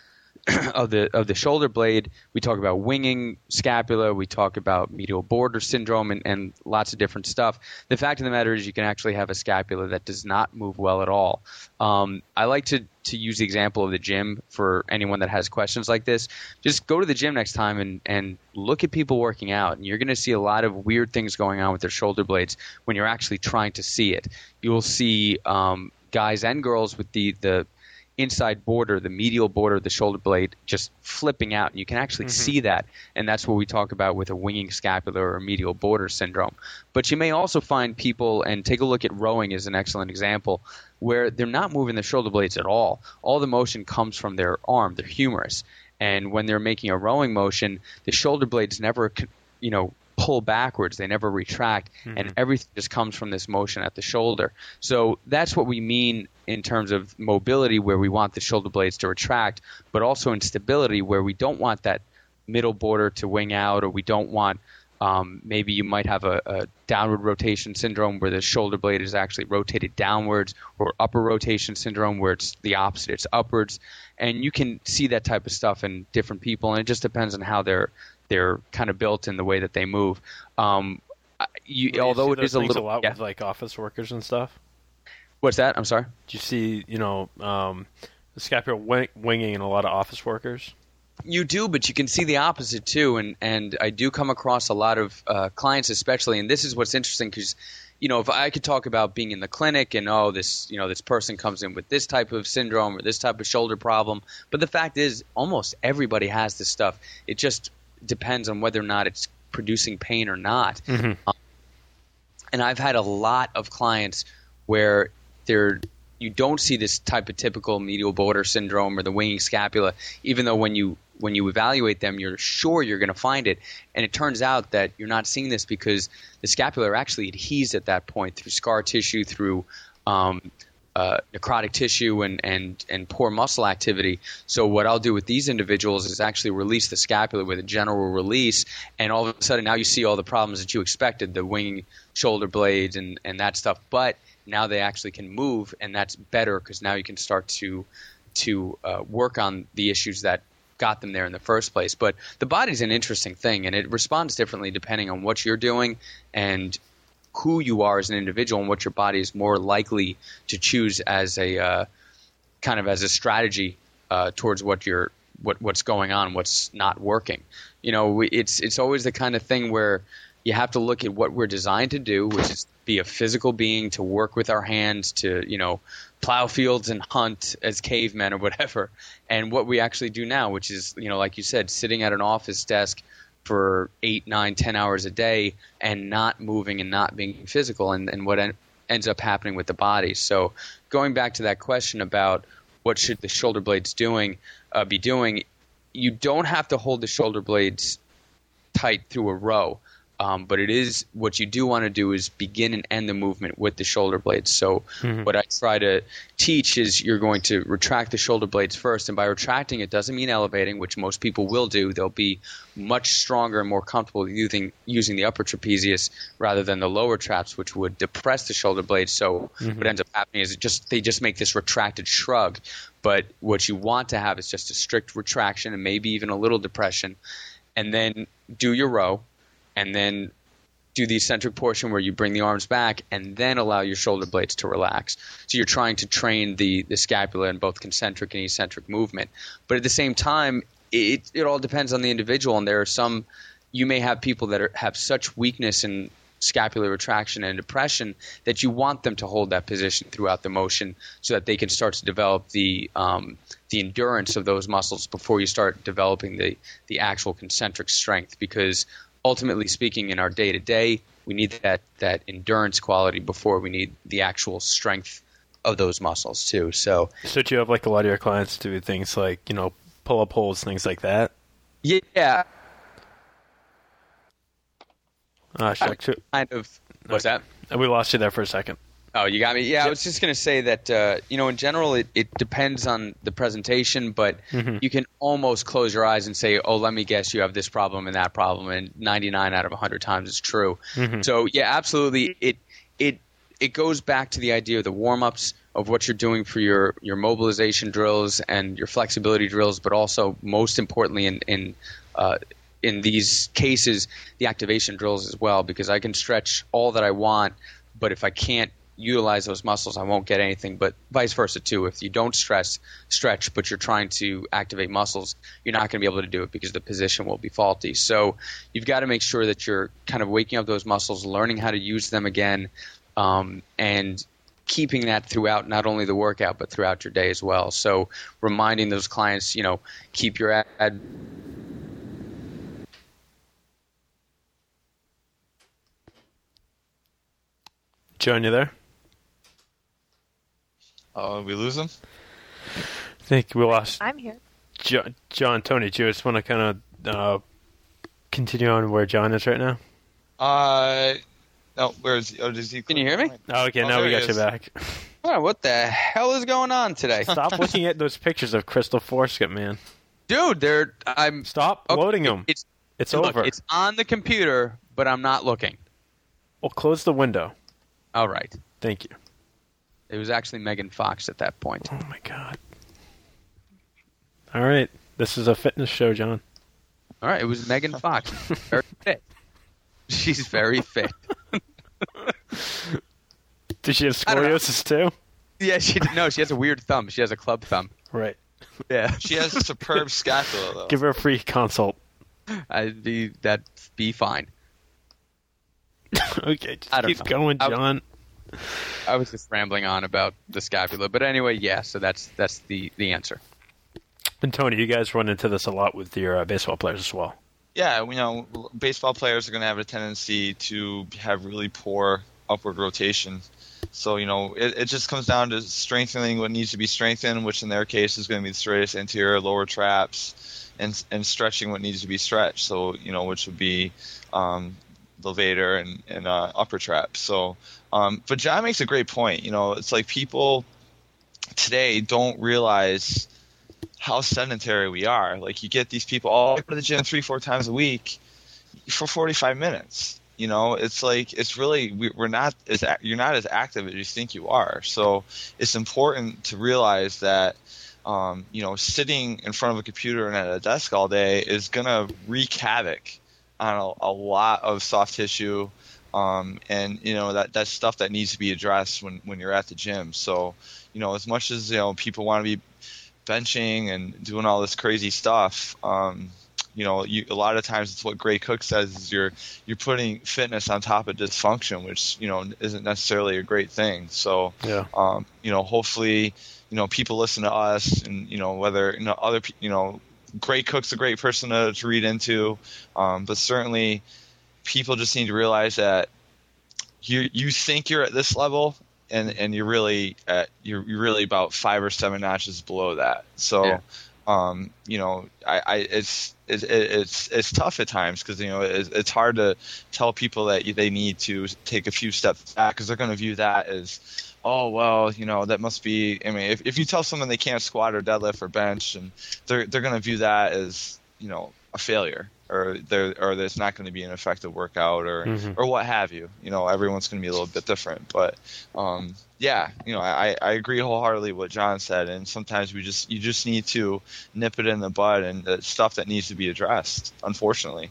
of the of the shoulder blade. We talk about winging scapula. We talk about medial border syndrome and, and lots of different stuff. The fact of the matter is you can actually have a scapula that does not move well at all. Um, I like to, to use the example of the gym for anyone that has questions like this. Just go to the gym next time and, and look at people working out, and you're going to see a lot of weird things going on with their shoulder blades when you're actually trying to see it. You will see um, guys and girls with the, the inside border, the medial border of the shoulder blade just flipping out. And you can actually mm-hmm. see that. And that's what we talk about with a winging scapula or a medial border syndrome. But you may also find people, and take a look at rowing as an excellent example, where they're not moving their shoulder blades at all. All the motion comes from their arm, their humerus. And when they're making a rowing motion, the shoulder blades never, you know, pull backwards. They never retract. Mm-hmm. And everything just comes from this motion at the shoulder. So that's what we mean in terms of mobility, where we want the shoulder blades to retract, but also in stability, where we don't want that middle border to wing out, or we don't want um, maybe you might have a, a downward rotation syndrome where the shoulder blade is actually rotated downwards, or upper rotation syndrome where it's the opposite, it's upwards. And you can see that type of stuff in different people, and it just depends on how they're they're kind of built in the way that they move. Um, you, well, you although it is a little a lot yeah. with like office workers and stuff. What's that? I'm sorry. Do you see, you know, um, the scapular wing- winging in a lot of office workers? You do, but you can see the opposite too, and and I do come across a lot of uh, clients, especially, and this is what's interesting because, you know, if I could talk about being in the clinic and oh, this, you know, this person comes in with this type of syndrome or this type of shoulder problem, but the fact is, almost everybody has this stuff. It just depends on whether or not it's producing pain or not. Mm-hmm. Um, and I've had a lot of clients where they're you don't see this type of typical medial border syndrome or the winging scapula, even though when you when you evaluate them, you're sure you're going to find it. And it turns out that you're not seeing this because the scapula actually adheres at that point through scar tissue, through um, uh, necrotic tissue, and, and, and poor muscle activity. So what I'll do with these individuals is actually release the scapula with a general release, and all of a sudden now you see all the problems that you expected, the winging shoulder blades and, and that stuff. But now they actually can move, and that's better because now you can start to to uh, work on the issues that got them there in the first place. But the body's an interesting thing, and it responds differently depending on what you're doing and who you are as an individual, and what your body is more likely to choose as a uh, kind of as a strategy uh, towards what you're what what's going on, what's not working. You know, it's it's always the kind of thing where you have to look at what we're designed to do, which is be a physical being, to work with our hands, to, you know, plow fields and hunt as cavemen or whatever. And what we actually do now, which is, you know, like you said, sitting at an office desk for eight, nine, ten hours a day and not moving and not being physical, and, and what en- ends up happening with the body. So going back to that question about what should the shoulder blades doing uh, be doing, you don't have to hold the shoulder blades tight through a row. Um, but it is what you do want to do is begin and end the movement with the shoulder blades. So mm-hmm. what I try to teach is you're going to retract the shoulder blades first. And by retracting, it doesn't mean elevating, which most people will do. They'll be much stronger and more comfortable using using the upper trapezius rather than the lower traps, which would depress the shoulder blades. So mm-hmm. what ends up happening is it just they just make this retracted shrug. But what you want to have is just a strict retraction and maybe even a little depression. And then do your row. And then do the eccentric portion where you bring the arms back and then allow your shoulder blades to relax. So you're trying to train the, the scapula in both concentric and eccentric movement. But at the same time, it, it all depends on the individual. And there are some – you may have people that are, have such weakness in scapular retraction and depression that you want them to hold that position throughout the motion so that they can start to develop the um, the endurance of those muscles before you start developing the, the actual concentric strength, because – ultimately speaking, in our day-to-day, we need that, that endurance quality before we need the actual strength of those muscles too. So, so do you have like a lot of your clients do things like, you know, pull-up holds, things like that? Yeah. Uh, kind of. What's that? We lost you there for a second. Oh, you got me? Yeah, I was just going to say that, uh, you know, in general, it, it depends on the presentation, but mm-hmm. you can almost close your eyes and say, oh, let me guess, you have this problem and that problem, and ninety-nine out of one hundred times it's true. Mm-hmm. So, yeah, absolutely. It, it, it goes back to the idea of the warm-ups, of what you're doing for your, your mobilization drills and your flexibility drills, but also most importantly in in uh, in these cases, the activation drills as well, because I can stretch all that I want, but if I can't utilize those muscles, I won't get anything, but vice versa too. If you don't stress, stretch, but you're trying to activate muscles, you're not going to be able to do it because the position will be faulty. So you've got to make sure that you're kind of waking up those muscles, learning how to use them again, um, and keeping that throughout not only the workout but throughout your day as well. So reminding those clients, you know, keep your ad. John, you there? Oh, uh, we lose him? I think we lost. I'm here. John, John Tony, do you just want to kind of uh, continue on where John is right now? Uh, no, where is he? Oh, does he? Can you hear me? Oh, okay, Oh, now we there got he you is. back. Oh, what the hell is going on today? Stop looking at those pictures of Crystal Foreskin, man. Dude, they're I'm Stop okay, loading them. It's It's look, over. it's on the computer, but I'm not looking. Well, close the window. All right. Thank you. It was actually Megan Fox at that point. Oh, my God. All right. This is a fitness show, John. All right, it was Megan Fox. Very fit. She's very fit. Did she have I don't know. scoliosis, too? Yeah, she no, she has a weird thumb. She has a club thumb. Right. Yeah. She has a superb scapula, though. Give her a free consult. I'd be that'd be fine. Okay, just I don't keep know. going, I- John. I was just rambling on about the scapula, but anyway, yeah. So that's that's the the answer. And Tony, you guys run into this a lot with your uh, baseball players as well. Yeah, you know, baseball players are going to have a tendency to have really poor upward rotation. So, you know, it, it just comes down to strengthening what needs to be strengthened, which in their case is going to be the straightest anterior, lower traps, and and stretching what needs to be stretched. So, you know, which would be um, levator and, and uh, upper traps. So, um, but John makes a great point. You know, it's like people today don't realize how sedentary we are. Like, you get these people all go to the gym three, four times a week for forty-five minutes. You know, it's like, it's really, we, we're not as, you're not as active as you think you are. So it's important to realize that, um, you know, sitting in front of a computer and at a desk all day is going to wreak havoc on a, a lot of soft tissue. Um, and, you know, that that's stuff that needs to be addressed when, when you're at the gym. So, you know, as much as, you know, people want to be benching and doing all this crazy stuff, um, you know, you, a lot of times it's what Gray Cook says is you're you're putting fitness on top of dysfunction, which, you know, isn't necessarily a great thing. So, Yeah. um, you know, hopefully, you know, people listen to us, and, you know, whether, you know, other, pe- you know, Gray Cook's a great person to, to read into, um, but certainly people just need to realize that you you think you're at this level, and and you're really at you're, you're really about five or seven notches below that. So, Yeah. um, you know, I, I it's it, it, it's it's tough at times because, you know, it's, it's hard to tell people that you, they need to take a few steps back, because they're going to view that as, oh, well, you know, that must be. I mean, if if you tell someone they can't squat or deadlift or bench, and they're they're going to view that as, you know, a failure, or there or there's not going to be an effective workout, or Mhm. or what have you. You know, everyone's going to be a little bit different, but um, yeah, you know, I, I agree wholeheartedly with what John said, and sometimes we just you just need to nip it in the bud, and it's stuff that needs to be addressed, unfortunately.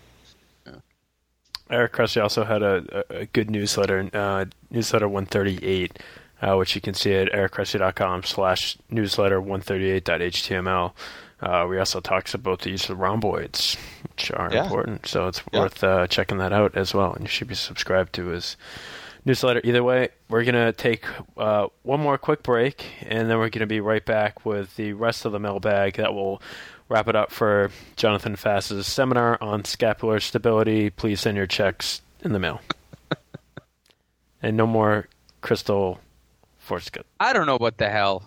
Eric Cressy also had a, a, a good newsletter, uh, newsletter one thirty-eight, uh, which you can see at ericcressy.com slash newsletter 138.html. Uh, we also talks about the use of rhomboids, which are Yeah. important. So it's Yeah. worth uh, checking that out as well. And you should be subscribed to his newsletter. Either way, we're going to take uh, one more quick break, and then we're going to be right back with the rest of the mailbag. That will wrap it up for Jonathan Fass's seminar on scapular stability. Please send your checks in the mail. And no more Crystal Foreskin. I don't know what the hell.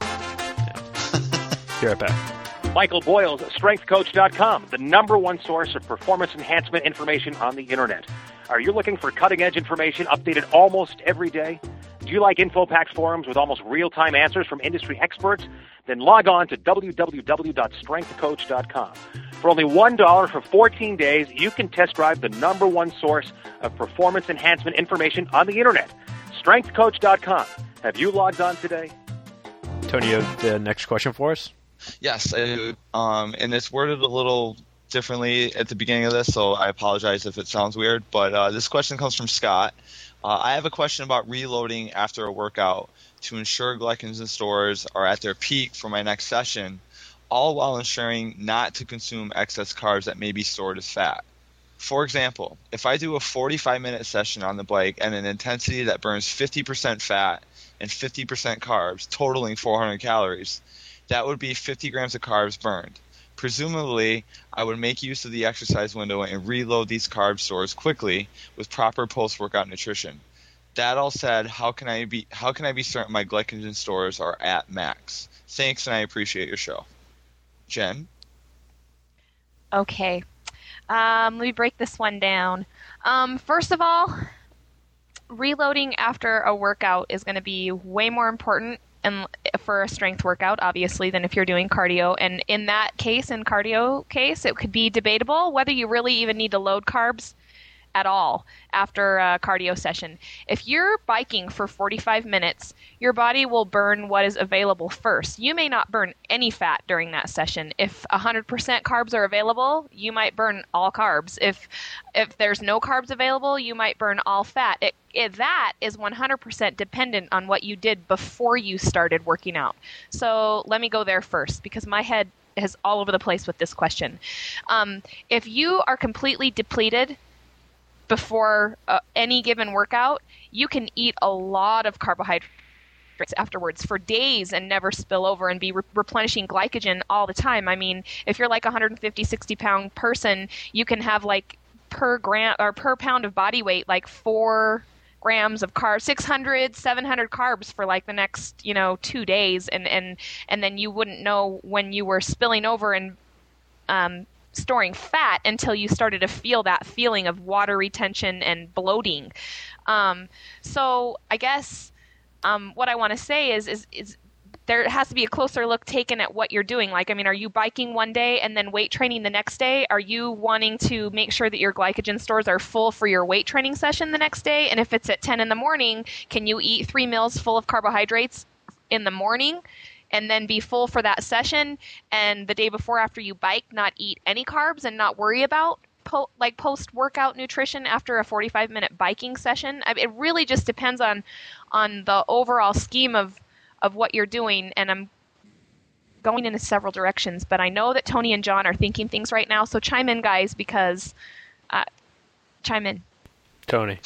Be right back. Michael Boyles, strength coach dot com, the number one source of performance enhancement information on the internet. Are you looking for cutting-edge information updated almost every day? Do you like InfoPax forums with almost real-time answers from industry experts? Then log on to w w w dot strength coach dot com. For only one dollar for fourteen days, you can test drive the number one source of performance enhancement information on the internet. strength coach dot com. Have you logged on today? Tony, you have the next question for us? Yes, I do. Um, and it's worded a little differently at the beginning of this, so I apologize if it sounds weird. But uh, this question comes from Scott. Uh, I have a question about reloading after a workout to ensure glycogen stores are at their peak for my next session, all while ensuring not to consume excess carbs that may be stored as fat. For example, if I do a forty-five minute session on the bike at an intensity that burns fifty percent fat and fifty percent carbs, totaling four hundred calories, that would be fifty grams of carbs burned. Presumably, I would make use of the exercise window and reload these carb stores quickly with proper post-workout nutrition. That all said, how can I be how can I be certain my glycogen stores are at max? Thanks, and I appreciate your show. Jen? Okay. Um, let me break this one down. Um, first of all, reloading after a workout is going to be way more important and for a strength workout, obviously, than if you're doing cardio. And in that case, in cardio case, it could be debatable whether you really even need to load carbs at all after a cardio session. If you're biking for forty-five minutes, your body will burn what is available first. You may not burn any fat during that session. If one hundred percent carbs are available, you might burn all carbs. If if there's no carbs available, you might burn all fat. It, it, that is one hundred percent dependent on what you did before you started working out. So let me go there first, because my head is all over the place with this question. Um, if you are completely depleted before uh, any given workout, you can eat a lot of carbohydrates afterwards for days and never spill over and be re- replenishing glycogen all the time. I mean, if you're like a one hundred fifty, sixty pound person, you can have like per gram or per pound of body weight, like four grams of carbs, six hundred, seven hundred carbs for like the next, you know, two days. And, and, and then you wouldn't know when you were spilling over and, um, storing fat until you started to feel that feeling of water retention and bloating. Um, so I guess um, what I want to say is, is is there has to be a closer look taken at what you're doing. Like, I mean, are you biking one day and then weight training the next day? Are you wanting to make sure that your glycogen stores are full for your weight training session the next day? And if it's at ten in the morning, can you eat three meals full of carbohydrates in the morning and then be full for that session, and the day before after you bike, not eat any carbs and not worry about po- like post-workout nutrition after a forty-five minute biking session? I mean, it really just depends on on the overall scheme of, of what you're doing, and I'm going in several directions, but I know that Tony and John are thinking things right now, so chime in, guys, because uh, chime in. Tony.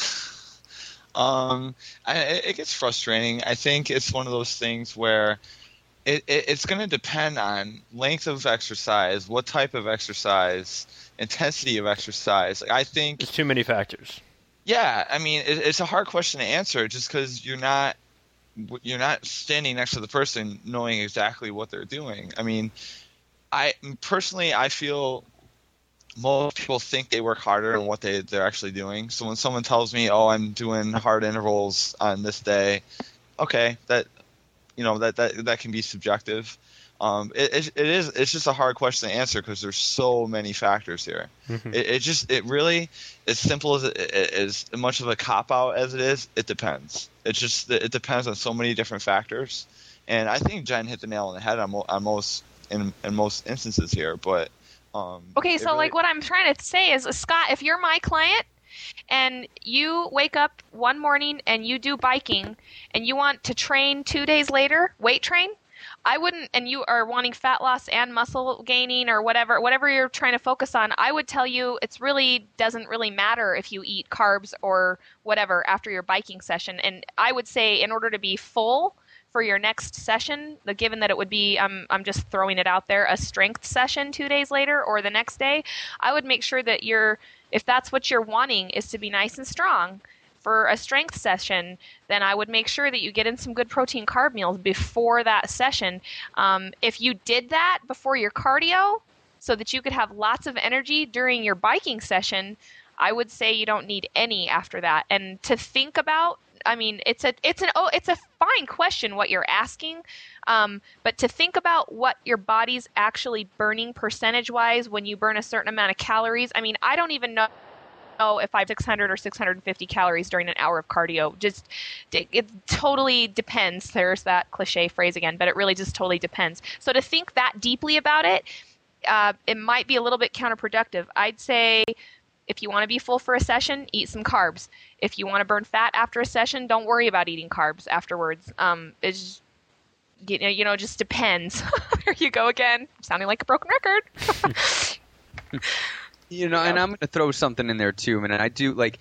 Um, I, it gets frustrating. I think it's one of those things where It, it, it's going to depend on length of exercise, what type of exercise, intensity of exercise. Like, I think there's too many factors. Yeah, I mean, it, it's a hard question to answer just because you're not you're not standing next to the person knowing exactly what they're doing. I mean, I personally I feel most people think they work harder than what they they're actually doing. So when someone tells me, "Oh, I'm doing hard intervals on this day," okay, that. You know, that, that that can be subjective. Um, it, it it is it's just a hard question to answer because there's so many factors here. Mm-hmm. It, it just it really as simple as it is, as much of a cop out as it is. It depends. It just it depends on so many different factors. And I think Jen hit the nail on the head on, mo- on most in in most instances here. But um, okay, so really... like what I'm trying to say is, Scott, if you're my client and you wake up one morning and you do biking and you want to train two days later, weight train, I wouldn't, and you are wanting fat loss and muscle gaining or whatever, whatever you're trying to focus on, I would tell you it's really doesn't really matter if you eat carbs or whatever after your biking session. And I would say in order to be full for your next session, given that it would be, I'm, I'm just throwing it out there, a strength session two days later or the next day, I would make sure that you're, if that's what you're wanting is to be nice and strong for a strength session, then I would make sure that you get in some good protein carb meals before that session. Um, if you did that before your cardio so that you could have lots of energy during your biking session, I would say you don't need any after that. And to think about, I mean, it's a it's an oh it's a fine question what you're asking, um, but to think about what your body's actually burning percentage wise when you burn a certain amount of calories. I mean, I don't even know know if I have six hundred or six hundred fifty calories during an hour of cardio. Just it, it totally depends. There's that cliche phrase again, but it really just totally depends. So to think that deeply about it, uh, it might be a little bit counterproductive. I'd say if you want to be full for a session, eat some carbs. If you want to burn fat after a session, don't worry about eating carbs afterwards. Um, it's you know, you know, just depends. There you go again, sounding like a broken record. You know, and I'm going to throw something in there too. And I do like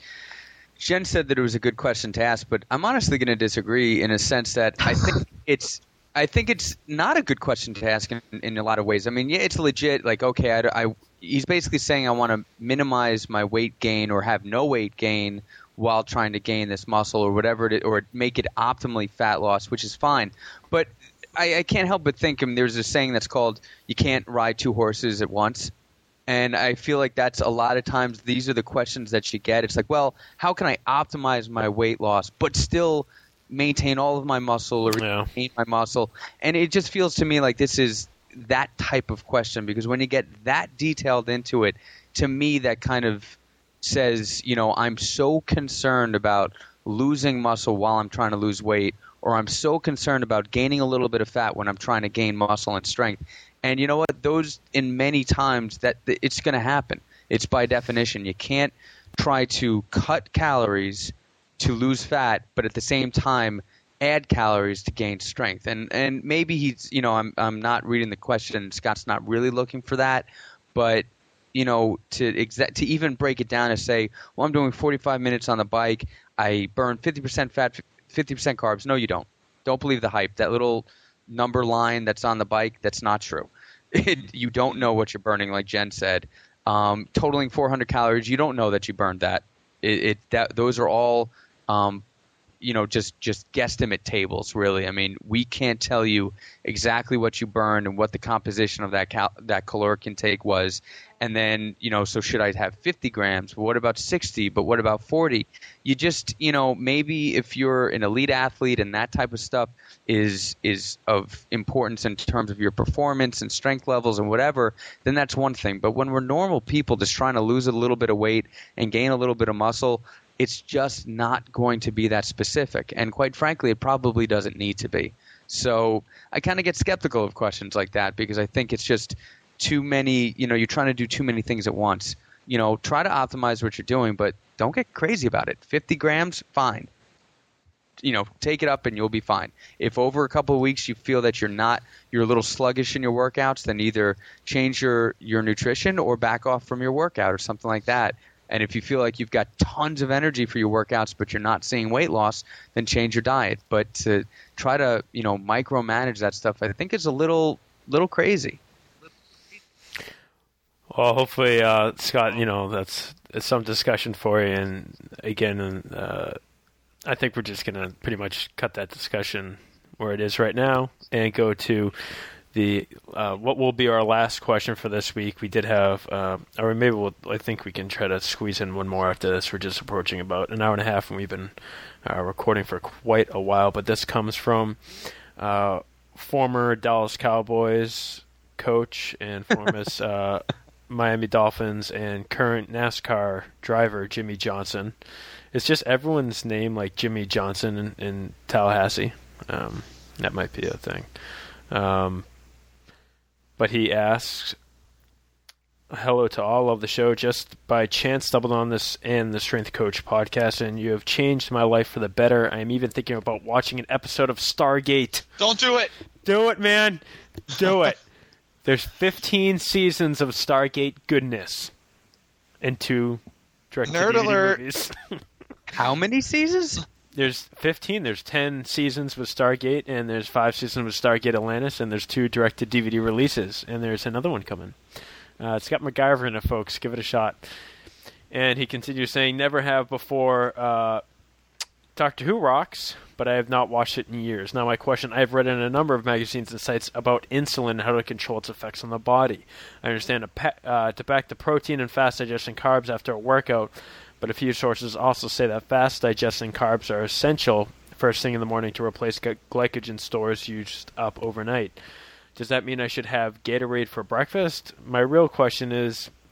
Jen said that it was a good question to ask, but I'm honestly going to disagree in a sense that I think it's I think it's not a good question to ask in, in a lot of ways. I mean, yeah, it's legit. Like, okay, I, I he's basically saying I want to minimize my weight gain or have no weight gain while trying to gain this muscle or whatever it is, or make it optimally fat loss, which is fine. But I, I can't help but think, I mean, there's a saying that's called you can't ride two horses at once. And I feel like that's a lot of times these are the questions that you get. It's like, well, how can I optimize my weight loss but still maintain all of my muscle or yeah. retain my muscle? And it just feels to me like this is that type of question, because when you get that detailed into it, to me that kind of says, you know, I'm so concerned about losing muscle while I'm trying to lose weight, or I'm so concerned about gaining a little bit of fat when I'm trying to gain muscle and strength. And you know what? Those, in many times, that it's going to happen. It's by definition. You can't try to cut calories to lose fat, but at the same time add calories to gain strength. And and maybe he's, you know, I'm I'm not reading the question. Scott's not really looking for that, but you know, to exa- to even break it down and say, well, I'm doing forty-five minutes on the bike. I burn fifty percent fat, fifty percent carbs. No, you don't. Don't believe the hype. That little number line that's on the bike, that's not true. It, you don't know what you're burning, like Jen said. Um, totaling four hundred calories, you don't know that you burned that. It, it that those are all, um, you know, just just guesstimate tables, really. I mean, we can't tell you exactly what you burned and what the composition of that cal- that caloric intake was. And then, you know, so should I have fifty grams? But what about sixty? But what about forty? You just, you know, maybe if you're an elite athlete and that type of stuff is is of importance in terms of your performance and strength levels and whatever, then that's one thing. But when we're normal people just trying to lose a little bit of weight and gain a little bit of muscle, it's just not going to be that specific. And quite frankly, it probably doesn't need to be. So I kind of get skeptical of questions like that, because I think it's just too many, you know, you're trying to do too many things at once. You know, try to optimize what you're doing, but don't get crazy about it. fifty grams, fine. You know, take it up and you'll be fine. If over a couple of weeks you feel that you're not, you're a little sluggish in your workouts, then either change your, your nutrition or back off from your workout or something like that. And if you feel like you've got tons of energy for your workouts, but you're not seeing weight loss, then change your diet. But to try to, you know, micromanage that stuff, I think is a little, little crazy. Well, hopefully, uh, Scott, you know, that's it's some discussion for you. And again, uh, I think we're just going to pretty much cut that discussion where it is right now and go to the uh, what will be our last question for this week. We did have, uh, or maybe we'll, I think we can try to squeeze in one more after this. We're just approaching about an hour and a half, and we've been uh, recording for quite a while. But this comes from uh, former Dallas Cowboys coach and former uh, Miami Dolphins and current NASCAR driver Jimmy Johnson. It's just everyone's name like Jimmy Johnson in, in Tallahassee. Um, that might be a thing. Um, but he asks, hello to all of the show. Just by chance stumbled on this and the Strength Coach podcast, and you have changed my life for the better. I am even thinking about watching an episode of Stargate. Don't do it. Do it, man. Do it. There's fifteen seasons of Stargate goodness and two direct-to-D V D movies. How many seasons? There's fifteen. There's ten seasons with Stargate, and there's five seasons with Stargate Atlantis, and there's two direct-to-D V D releases, and there's another one coming. Uh, it's got MacGyver in it, folks. Give it a shot. And he continues saying, never have before uh, Doctor Who rocks, but I have not watched it in years. Now my question, I have read in a number of magazines and sites about insulin and how to control its effects on the body. I understand to, pa- uh, to back the protein and fast digesting carbs after a workout, but a few sources also say that fast digesting carbs are essential first thing in the morning to replace g- glycogen stores used up overnight. Does that mean I should have Gatorade for breakfast? My real question is,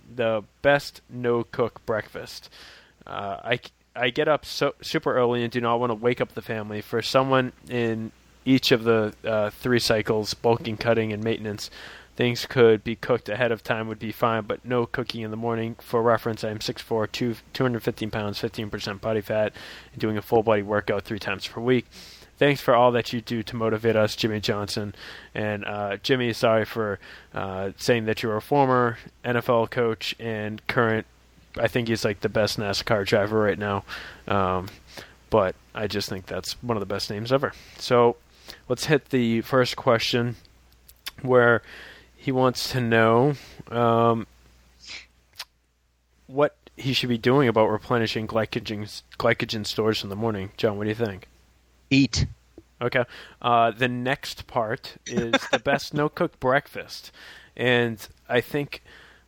the best no-cook breakfast. Uh, I, I get up so super early and do not want to wake up the family. For someone in each of the uh, three cycles, bulking, cutting, and maintenance, things could be cooked ahead of time would be fine, but no cooking in the morning. For reference, I am six foot four, two, two hundred fifteen pounds, fifteen percent body fat, and doing a full-body workout three times per week. Thanks for all that you do to motivate us, Jimmy Johnson. And uh, Jimmy, sorry for uh, saying that you're a former N F L coach and current, I think he's like the best NASCAR driver right now. Um, but I just think that's one of the best names ever. So let's hit the first question, where he wants to know um, what he should be doing about replenishing glycogen, glycogen stores in the morning. John, what do you think? Eat. Okay. Uh, the next part is the best no-cook breakfast. And I think,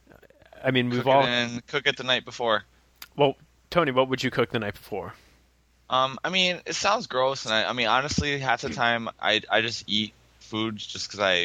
I mean, we've cook all... It and cook it the night before. Well, Tony, what would you cook the night before? Um, I mean, it sounds gross, and I, I mean, honestly, half the time I I just eat food just because I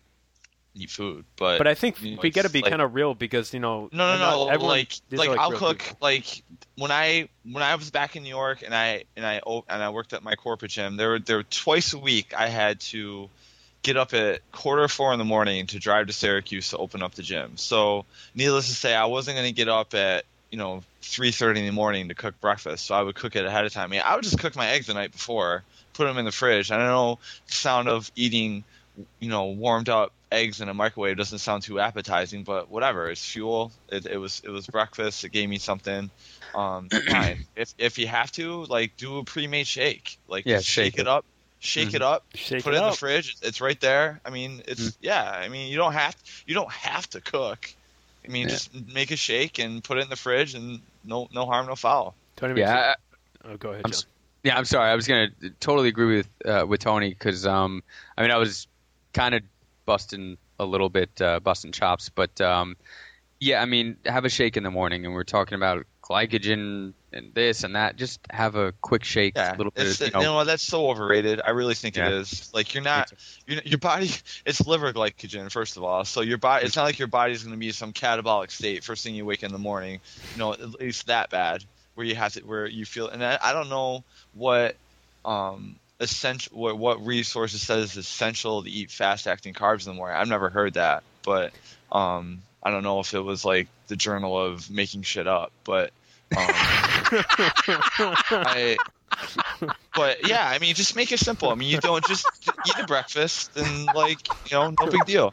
eat food. But But I think you know, we got to be like, kind of real because, you know... No, no, no. everyone, like, these like are, I'll real cook people. like when I when I was back in New York and I and I and I worked at my corporate gym. There were there were twice a week I had to get up at quarter four in the morning to drive to Syracuse to open up the gym. So, needless to say, I wasn't going to get up at you know three thirty in the morning to cook breakfast. So I would cook it ahead of time. I mean, I would just cook my eggs the night before, put them in the fridge. I don't know the sound of eating, you know, warmed up eggs in a microwave doesn't sound too appetizing, but whatever. It's fuel. It, it was it was breakfast. It gave me something. Um, fine. If if you have to, like, do a pre-made shake. Like, Yeah, just shake, shake it it. up. Shake Mm-hmm. it up. Shake put it it in up. the fridge. It's right there. I mean, it's Mm. yeah. I mean, you don't have you don't have to cook. I mean, Yeah. just make a shake and put it in the fridge, and no no harm, no foul. Tony makes Yeah. it- Oh, go ahead, I'm, John. s- yeah, I'm sorry. I was going to totally agree with uh, with Tony because, um, I mean, I was kind of busting a little bit, uh, busting chops. But, um, yeah, I mean, have a shake in the morning. And we're talking about glycogen and this and that. Just have a quick shake. Yeah, a little it's, bit, you know, that's so overrated. I really think Yeah. it is. Like, you're not, you're, your body, it's liver glycogen, first of all. So your body, it's not like your body's going to be some catabolic state first thing you wake in the morning. You know, at least that bad where you have to, where you feel, and I, I don't know what, um, essential, what, what resources says it's essential to eat fast-acting carbs in the morning. I've never heard that, but, um, I don't know if it was like the Journal of Making Shit Up, but, um, I, but yeah, I mean, just make it simple. I mean, you don't just eat a breakfast and like, you know, no big deal.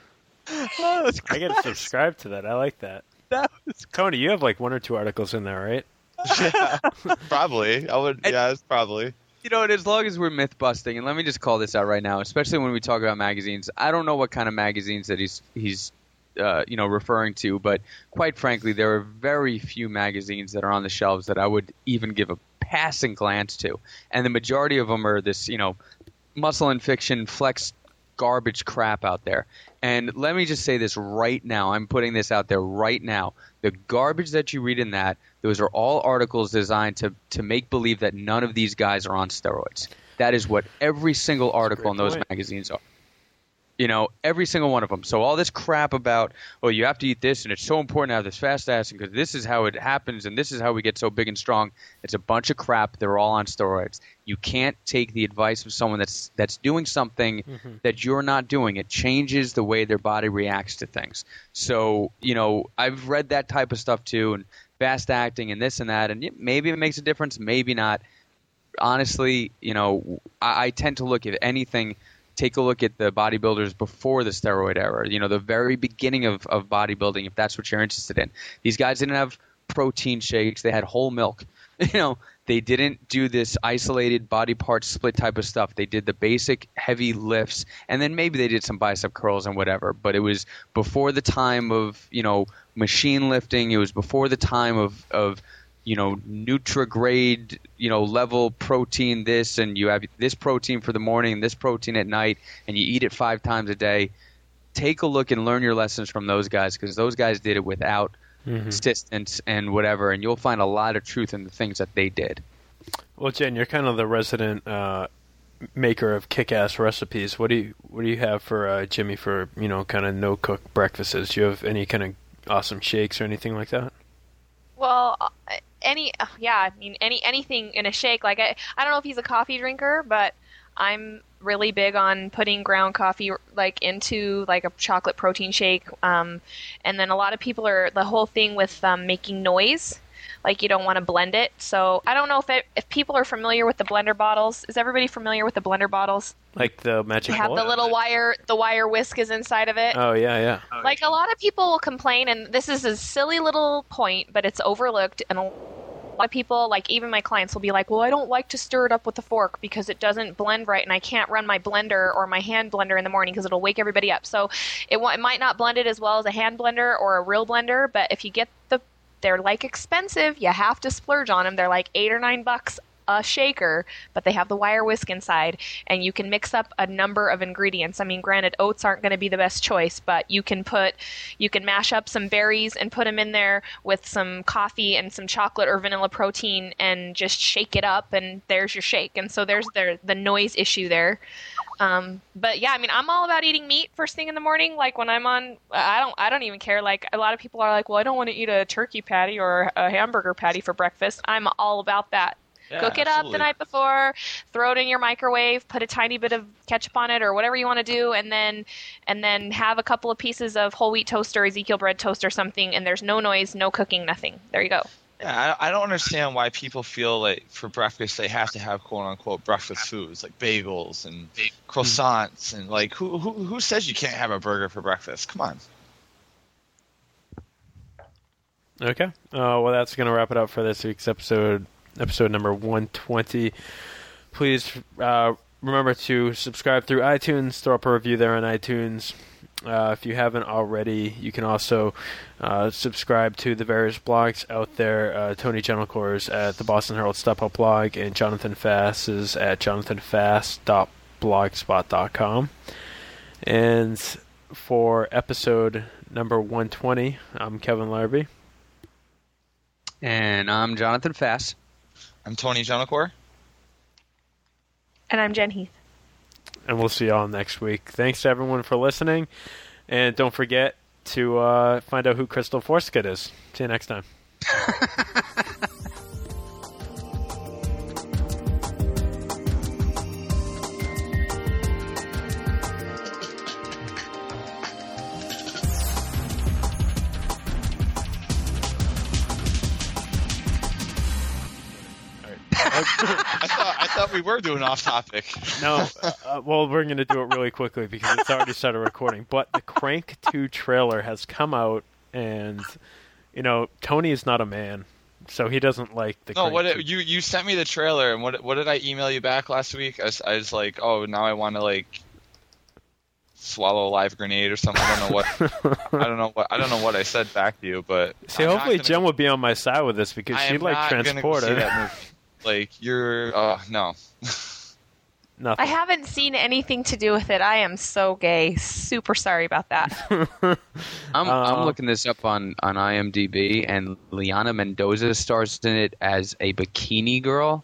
I got to subscribe to that. I like that. That was Tony, you have like one or two articles in there, right? Yeah, probably. I would. And- Yeah, it's probably. You know, and as long as we're myth busting, and let me just call this out right now, especially when we talk about magazines. I don't know what kind of magazines that he's he's uh, you know referring to, but quite frankly, there are very few magazines that are on the shelves that I would even give a passing glance to, and the majority of them are this you know muscle and fiction flex garbage crap out there. And let me just say this right now. I'm putting this out there right now. The garbage that you read in that, those are all articles designed to, to make believe that none of these guys are on steroids. That is what every single article in those point. magazines are. You know, every single one of them. So all this crap about, oh, you have to eat this, and it's so important to have this fast acting because this is how it happens, and this is how we get so big and strong. It's a bunch of crap. They're all on steroids. You can't take the advice of someone that's that's doing something Mm-hmm. that you're not doing. It changes the way their body reacts to things. So, you know, I've read that type of stuff too, and fast acting and this and that, and maybe it makes a difference, maybe not. Honestly, you know, I, I tend to look at anything. Take a look at the bodybuilders before the steroid era, you know, the very beginning of, of bodybuilding, if that's what you're interested in. These guys didn't have protein shakes. They had whole milk. You know, they didn't do this isolated body part split type of stuff. They did the basic heavy lifts, and then maybe they did some bicep curls and whatever. But it was before the time of, you know, machine lifting. It was before the time of, of you know, Nutrigrade, you know, level protein this, and you have this protein for the morning and this protein at night, and you eat it five times a day. Take a look and learn your lessons from those guys because those guys did it without Mm-hmm. assistance and whatever, and you'll find a lot of truth in the things that they did. Well, Jen, you're kind of the resident uh, maker of kick-ass recipes. What do you What do you have for uh, Jimmy for you know kind of no cook breakfasts? Do you have any kind of awesome shakes or anything like that? Well, uh, any uh, yeah, I mean any anything in a shake. Like I, I don't know if he's a coffee drinker, but I'm really big on putting ground coffee like into like a chocolate protein shake. Um, and then a lot of people are the whole thing with um, making noise. Like you don't want to blend it. So I don't know if it, if people are familiar with the blender bottles. Is everybody familiar with the blender bottles? Like the magic They have bullet? the little wire, the wire whisk is inside of it. Oh yeah, yeah. Like a lot of people will complain, and this is a silly little point, but it's overlooked. And a lot of people, like even my clients, will be like, "Well, I don't like to stir it up with a fork because it doesn't blend right, and I can't run my blender or my hand blender in the morning because it'll wake everybody up." So it, it might not blend it as well as a hand blender or a real blender, but if you get the They're like expensive. You have to splurge on them. They're like eight or nine bucks a shaker, but they have the wire whisk inside, and you can mix up a number of ingredients. I mean, granted, oats aren't going to be the best choice, but you can put, you can mash up some berries and put them in there with some coffee and some chocolate or vanilla protein, and just shake it up, and there's your shake. And so there's the the noise issue there. Um, but yeah, I mean, I'm all about eating meat first thing in the morning. Like when I'm on, I don't, I don't even care. Like a lot of people are like, well, I don't want to eat a turkey patty or a hamburger patty for breakfast. I'm all about that. Yeah, Cook it absolutely. up the night before, throw it in your microwave, put a tiny bit of ketchup on it or whatever you want to do, and then and then have a couple of pieces of whole wheat toast or Ezekiel bread toast or something, and there's no noise, no cooking, nothing. There you go. Yeah, I, I don't understand why people feel like for breakfast they have to have quote unquote breakfast foods like bagels and croissants and like who who who says you can't have a burger for breakfast? Come on. Okay. Uh, well, that's going to wrap it up for this week's episode, episode number one twenty. Please uh, remember to subscribe through iTunes, throw up a review there on iTunes. Uh, if you haven't already, you can also uh, subscribe to the various blogs out there. Uh, Tony Gentilcore's at the Boston Herald Step Up blog, and Jonathan Fass is at jonathan fass dot blogspot dot com. And for episode number one twenty, I'm Kevin Larby. And I'm Jonathan Fass. I'm Tony Gentilcore. And I'm Jen Heath. And we'll see y'all next week. Thanks to everyone for listening. And don't forget to uh, find out who Crystal Forscutt is. See you next time. I thought I thought we were doing off topic. No, uh, well, we're going to do it really quickly because it's already started recording. But the Crank two trailer has come out, and, you know, Tony is not a man, so he doesn't like the No, Crank what two. it, you you sent me the trailer, and what what did I email you back last week? I was, I was like, oh, now I want to like swallow a live grenade or something. I don't know what I don't know what I don't know what I said back to you, but See, I'm hopefully not Jen gonna, will be on my side with this because I she am like not gonna go transported. see that movie. Like you're, uh, no. Nothing. I haven't seen anything to do with it. I am so gay. Super sorry about that. I'm Uh, I'm looking this up on, on IMDb, and Liana Mendoza stars in it as a bikini girl.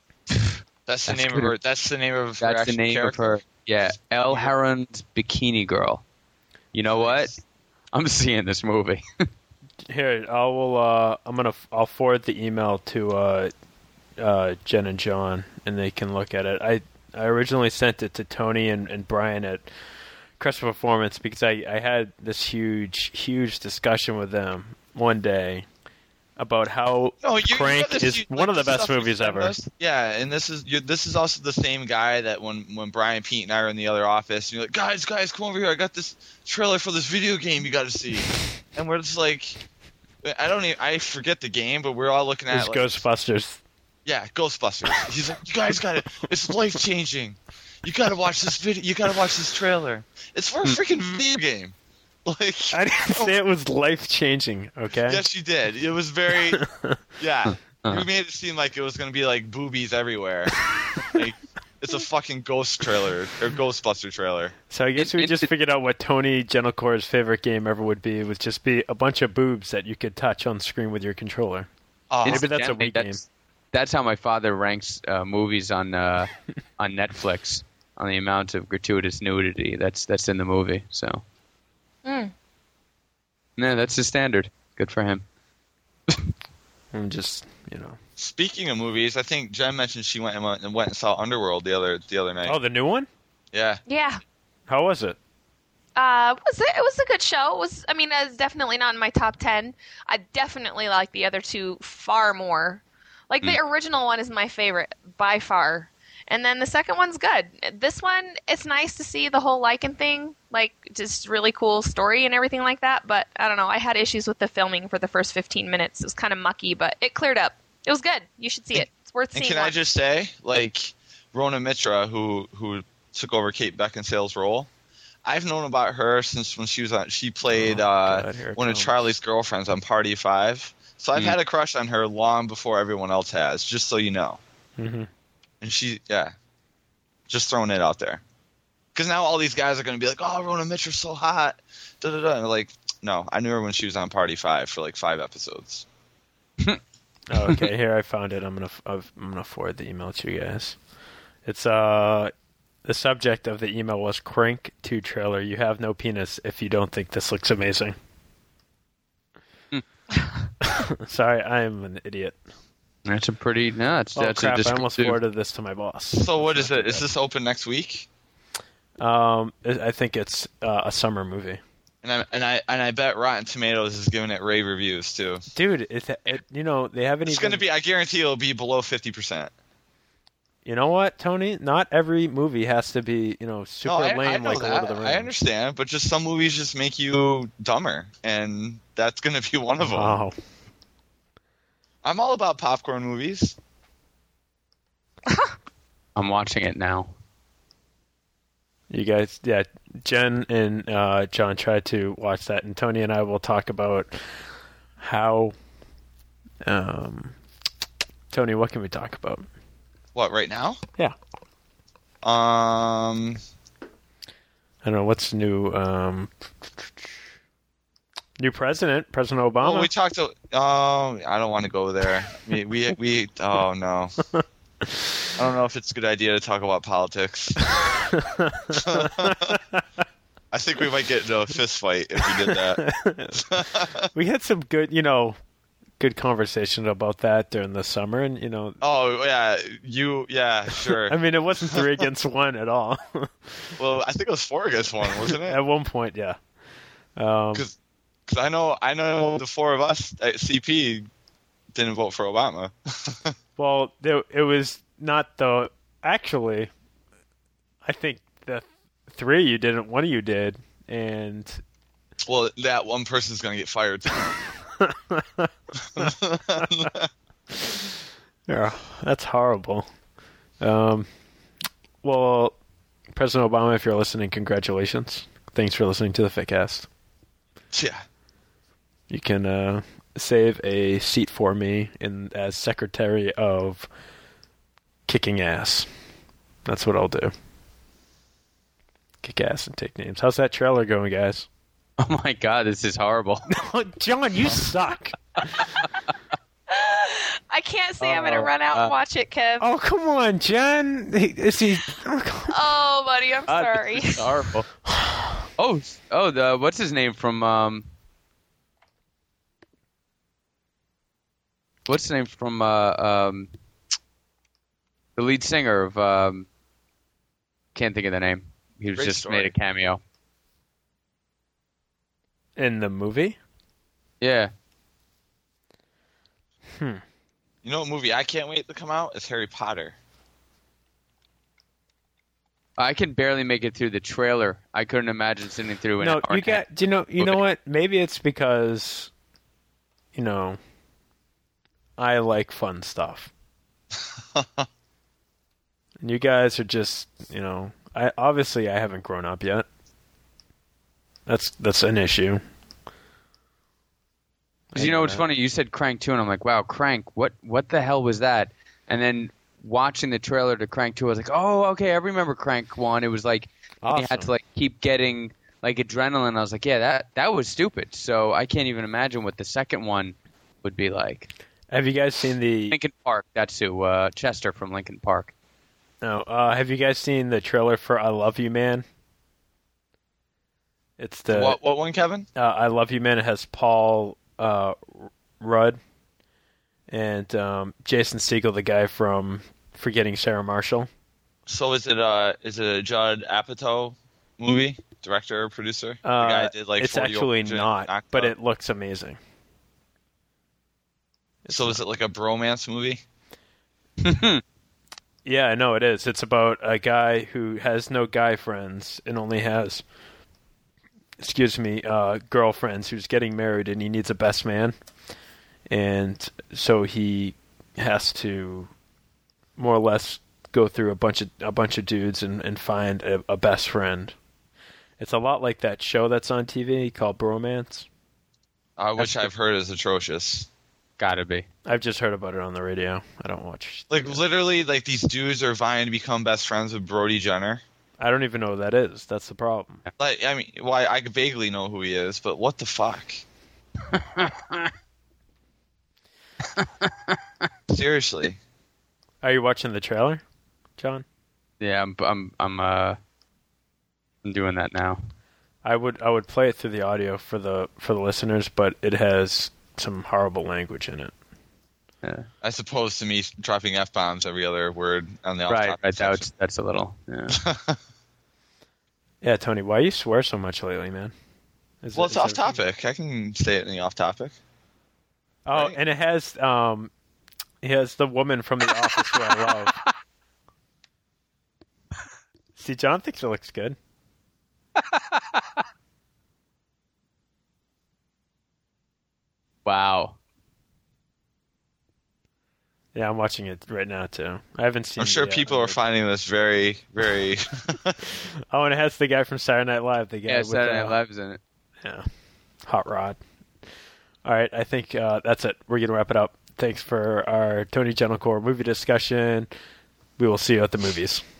That's the That's name good. of her. That's the name of her. That's the actual name character. of her. Yeah, El Heron's Bikini Girl. You know what? I'm seeing this movie. Here, I will. Uh, I'm gonna. I'll forward the email to uh, uh, Jen and John, and they can look at it. I I originally sent it to Tony and, and Brian at Crest Performance because I, I had this huge huge discussion with them one day about how No, you, Crank you got this, is you, one like of the the best stuff you movies sent ever. us. Yeah, and this is you, this is also the same guy that when when Brian, Pete, and I are in the other office, you're like, guys, guys, come over here. I got this trailer for this video game you got to see, and we're just like, I don't even, I forget the game, but we're all looking at It's like, Ghostbusters. yeah, Ghostbusters. He's like, you guys got it. It's life changing. You got to watch this video. You got to watch this trailer. It's for a freaking video game. Like I didn't say it was life changing. Okay. yes, you did. It was very yeah. You made it seem like it was going to be like boobies everywhere. Like it's a fucking ghost trailer or Ghostbuster trailer. So I guess It- we it- just it- figured out what Tony Gentilcore's favorite game ever would be. It would just be a bunch of boobs that you could touch on screen with your controller. Oh, Maybe that's a Incidentally, Wii game. that's, that's how my father ranks uh, movies on uh, on Netflix, on the amount of gratuitous nudity that's that's in the movie. So Mm. No, that's the standard. Good for him. I'm just, you know. Speaking of movies, I think Jen mentioned she went and went and, went and saw Underworld the other the other night. Oh, the new one? Yeah. Yeah. How was it? Uh, was it? It was a good show. It was. I mean, it's definitely not in my top ten. I definitely like the other two far more. Like the Mm. original one is my favorite by far, and then the second one's good. This one, it's nice to see the whole Lycan thing, like just really cool story and everything like that. But I don't know. I had issues with the filming for the first fifteen minutes. It was kind of mucky, but it cleared up. It was good. You should see it. It's worth And seeing. can I once. just say, like, Rona Mitra, who who took over Kate Beckinsale's role, I've known about her since when she was on. She played Oh, uh, God, here it one of comes. Charlie's girlfriends on Party Five. So I've Mm. had a crush on her long before everyone else has. Just so you know. Mm-hmm. And she, yeah, just throwing it out there. Because now all these guys are going to be like, "Oh, Rona Mitra's so hot." Da da da. And like, no, I knew her when she was on Party Five for like five episodes. Oh, okay, here I found it. I'm gonna I'm gonna forward the email to you guys. It's uh the subject of the email was Crank two trailer. You have no penis if you don't think this looks amazing. Sorry, I am an idiot. That's a pretty no. That's Oh that's crap! a I almost descriptive- forwarded this to my boss. So what is it? Is this open next week? Um, I I think it's uh, a summer movie. And I and I and I bet Rotten Tomatoes is giving it rave reviews too. Dude, it, it you know they haven't It's even. going to be. I guarantee it'll be below fifty percent. You know what, Tony? Not every movie has to be you know super No, I, lame I know like that. Lord of the Rings. I understand, but just some movies just make you dumber, and that's going to be one of them. Wow. I'm all about popcorn movies. I'm watching it now. You guys, yeah, Jen and uh, John tried to watch that, and Tony and I will talk about how. Um, Tony, what can we talk about? What, right now? Yeah. Um, I don't know what's new. Um, new president, President Obama. oh, we talked to. Oh, I don't want to go there. We, we, we. Oh no. I don't know if it's a good idea to talk about politics. I think we might get into a fist fight if we did that. We had some good, you know, good conversation about that during the summer, and you know, Oh yeah, you yeah sure. I mean, it wasn't three against one at all. Well, I think it was four against one, wasn't it? At one point, yeah. Um, Because I know I know the four of us at C P didn't vote for Obama. well, there, it was not the actually. I think the three of you didn't. One of you did, and Well, that one person's gonna get fired too. yeah, that's horrible. Um, well, President Obama, if you're listening, congratulations. Thanks for listening to the Fitcast. Yeah. You can uh, save a seat for me in as Secretary of Kicking Ass. That's what I'll do. Kick ass and take names. How's that trailer going, guys? Oh my god, this is horrible. John, you suck. I can't say I'm going to Oh, run out uh, and watch it, Kev. Oh, come on, Jen. Is he? Oh, come on. Oh, buddy, I'm God, sorry. this is horrible. Oh, oh, the what's his name from um. What's the name from uh um. The lead singer of um. Can't think of the name. He was Great just story. made a cameo. In the movie? Yeah. Hmm. You know what movie I can't wait to come out? It's Harry Potter. I can barely make it through the trailer. I couldn't imagine sitting through an No, hour you and a half. got. Do you know? You know movie. what? Maybe it's because, you know, I like fun stuff. And you guys are just, you know, I obviously I haven't grown up yet. That's that's an issue. 'Cause you know what's funny? You said Crank two, and I'm like, wow, Crank. What what the hell was that? And then watching the trailer to Crank two, I was like, oh, okay, I remember Crank one. It was like Awesome. you had to like keep getting like adrenaline. I was like, yeah, that that was stupid. So I can't even imagine what the second one would be like. Have you guys seen the? Lincoln Park. That's who. Uh, Chester from Lincoln Park. No. Uh, have you guys seen the trailer for "I Love You, Man"? It's the What what one, Kevin? uh, I Love You Man. It has Paul uh, Rudd and um, Jason Segel, the guy from Forgetting Sarah Marshall. So is it uh is it a Judd Apatow movie? Director or producer? The Uh, guy did like it's forty actually Orphan not, Knocked but Up. it looks amazing. So is it like a bromance movie? Yeah, I know it is. It's about a guy who has no guy friends and only has, excuse me, uh, girlfriends who's getting married, and he needs a best man. And so he has to more or less go through a bunch of a bunch of dudes and, and find a, a best friend. It's a lot like that show that's on T V called Bromance. Uh, which I've heard is atrocious. Gotta be. I've just heard about it on the radio. I don't watch. Like literally, like these dudes are vying to become best friends with Brody Jenner. I don't even know who that is. That's the problem. Like, I mean, well, I, I vaguely know who he is, but what the fuck? Seriously. Are you watching the trailer, John? Yeah, I'm I'm I'm uh I'm doing that now. I would I would play it through the audio for the for the listeners, but it has some horrible language in it. Yeah. I suppose to me, dropping F bombs every other word on the Right, off-topic right. section. That's that's a little. Yeah. Yeah, Tony, why you swear so much lately, man? Is Well, it- it's is off it- topic. I can say it in the off topic. Oh, right? and it has um, it has the woman from The Office who I love. See, John thinks it looks good. Wow. Yeah, I'm watching it right now too. I haven't seen. I'm sure the, uh, people are the- finding this very, very. Oh, and it has the guy from Saturday Night Live. The guy Yeah, with, Saturday uh, Night Live's in it. Yeah, Hot Rod. All right, I think uh, that's it. We're gonna wrap it up. Thanks for our Tony Gentilcore movie discussion. We will see you at the movies.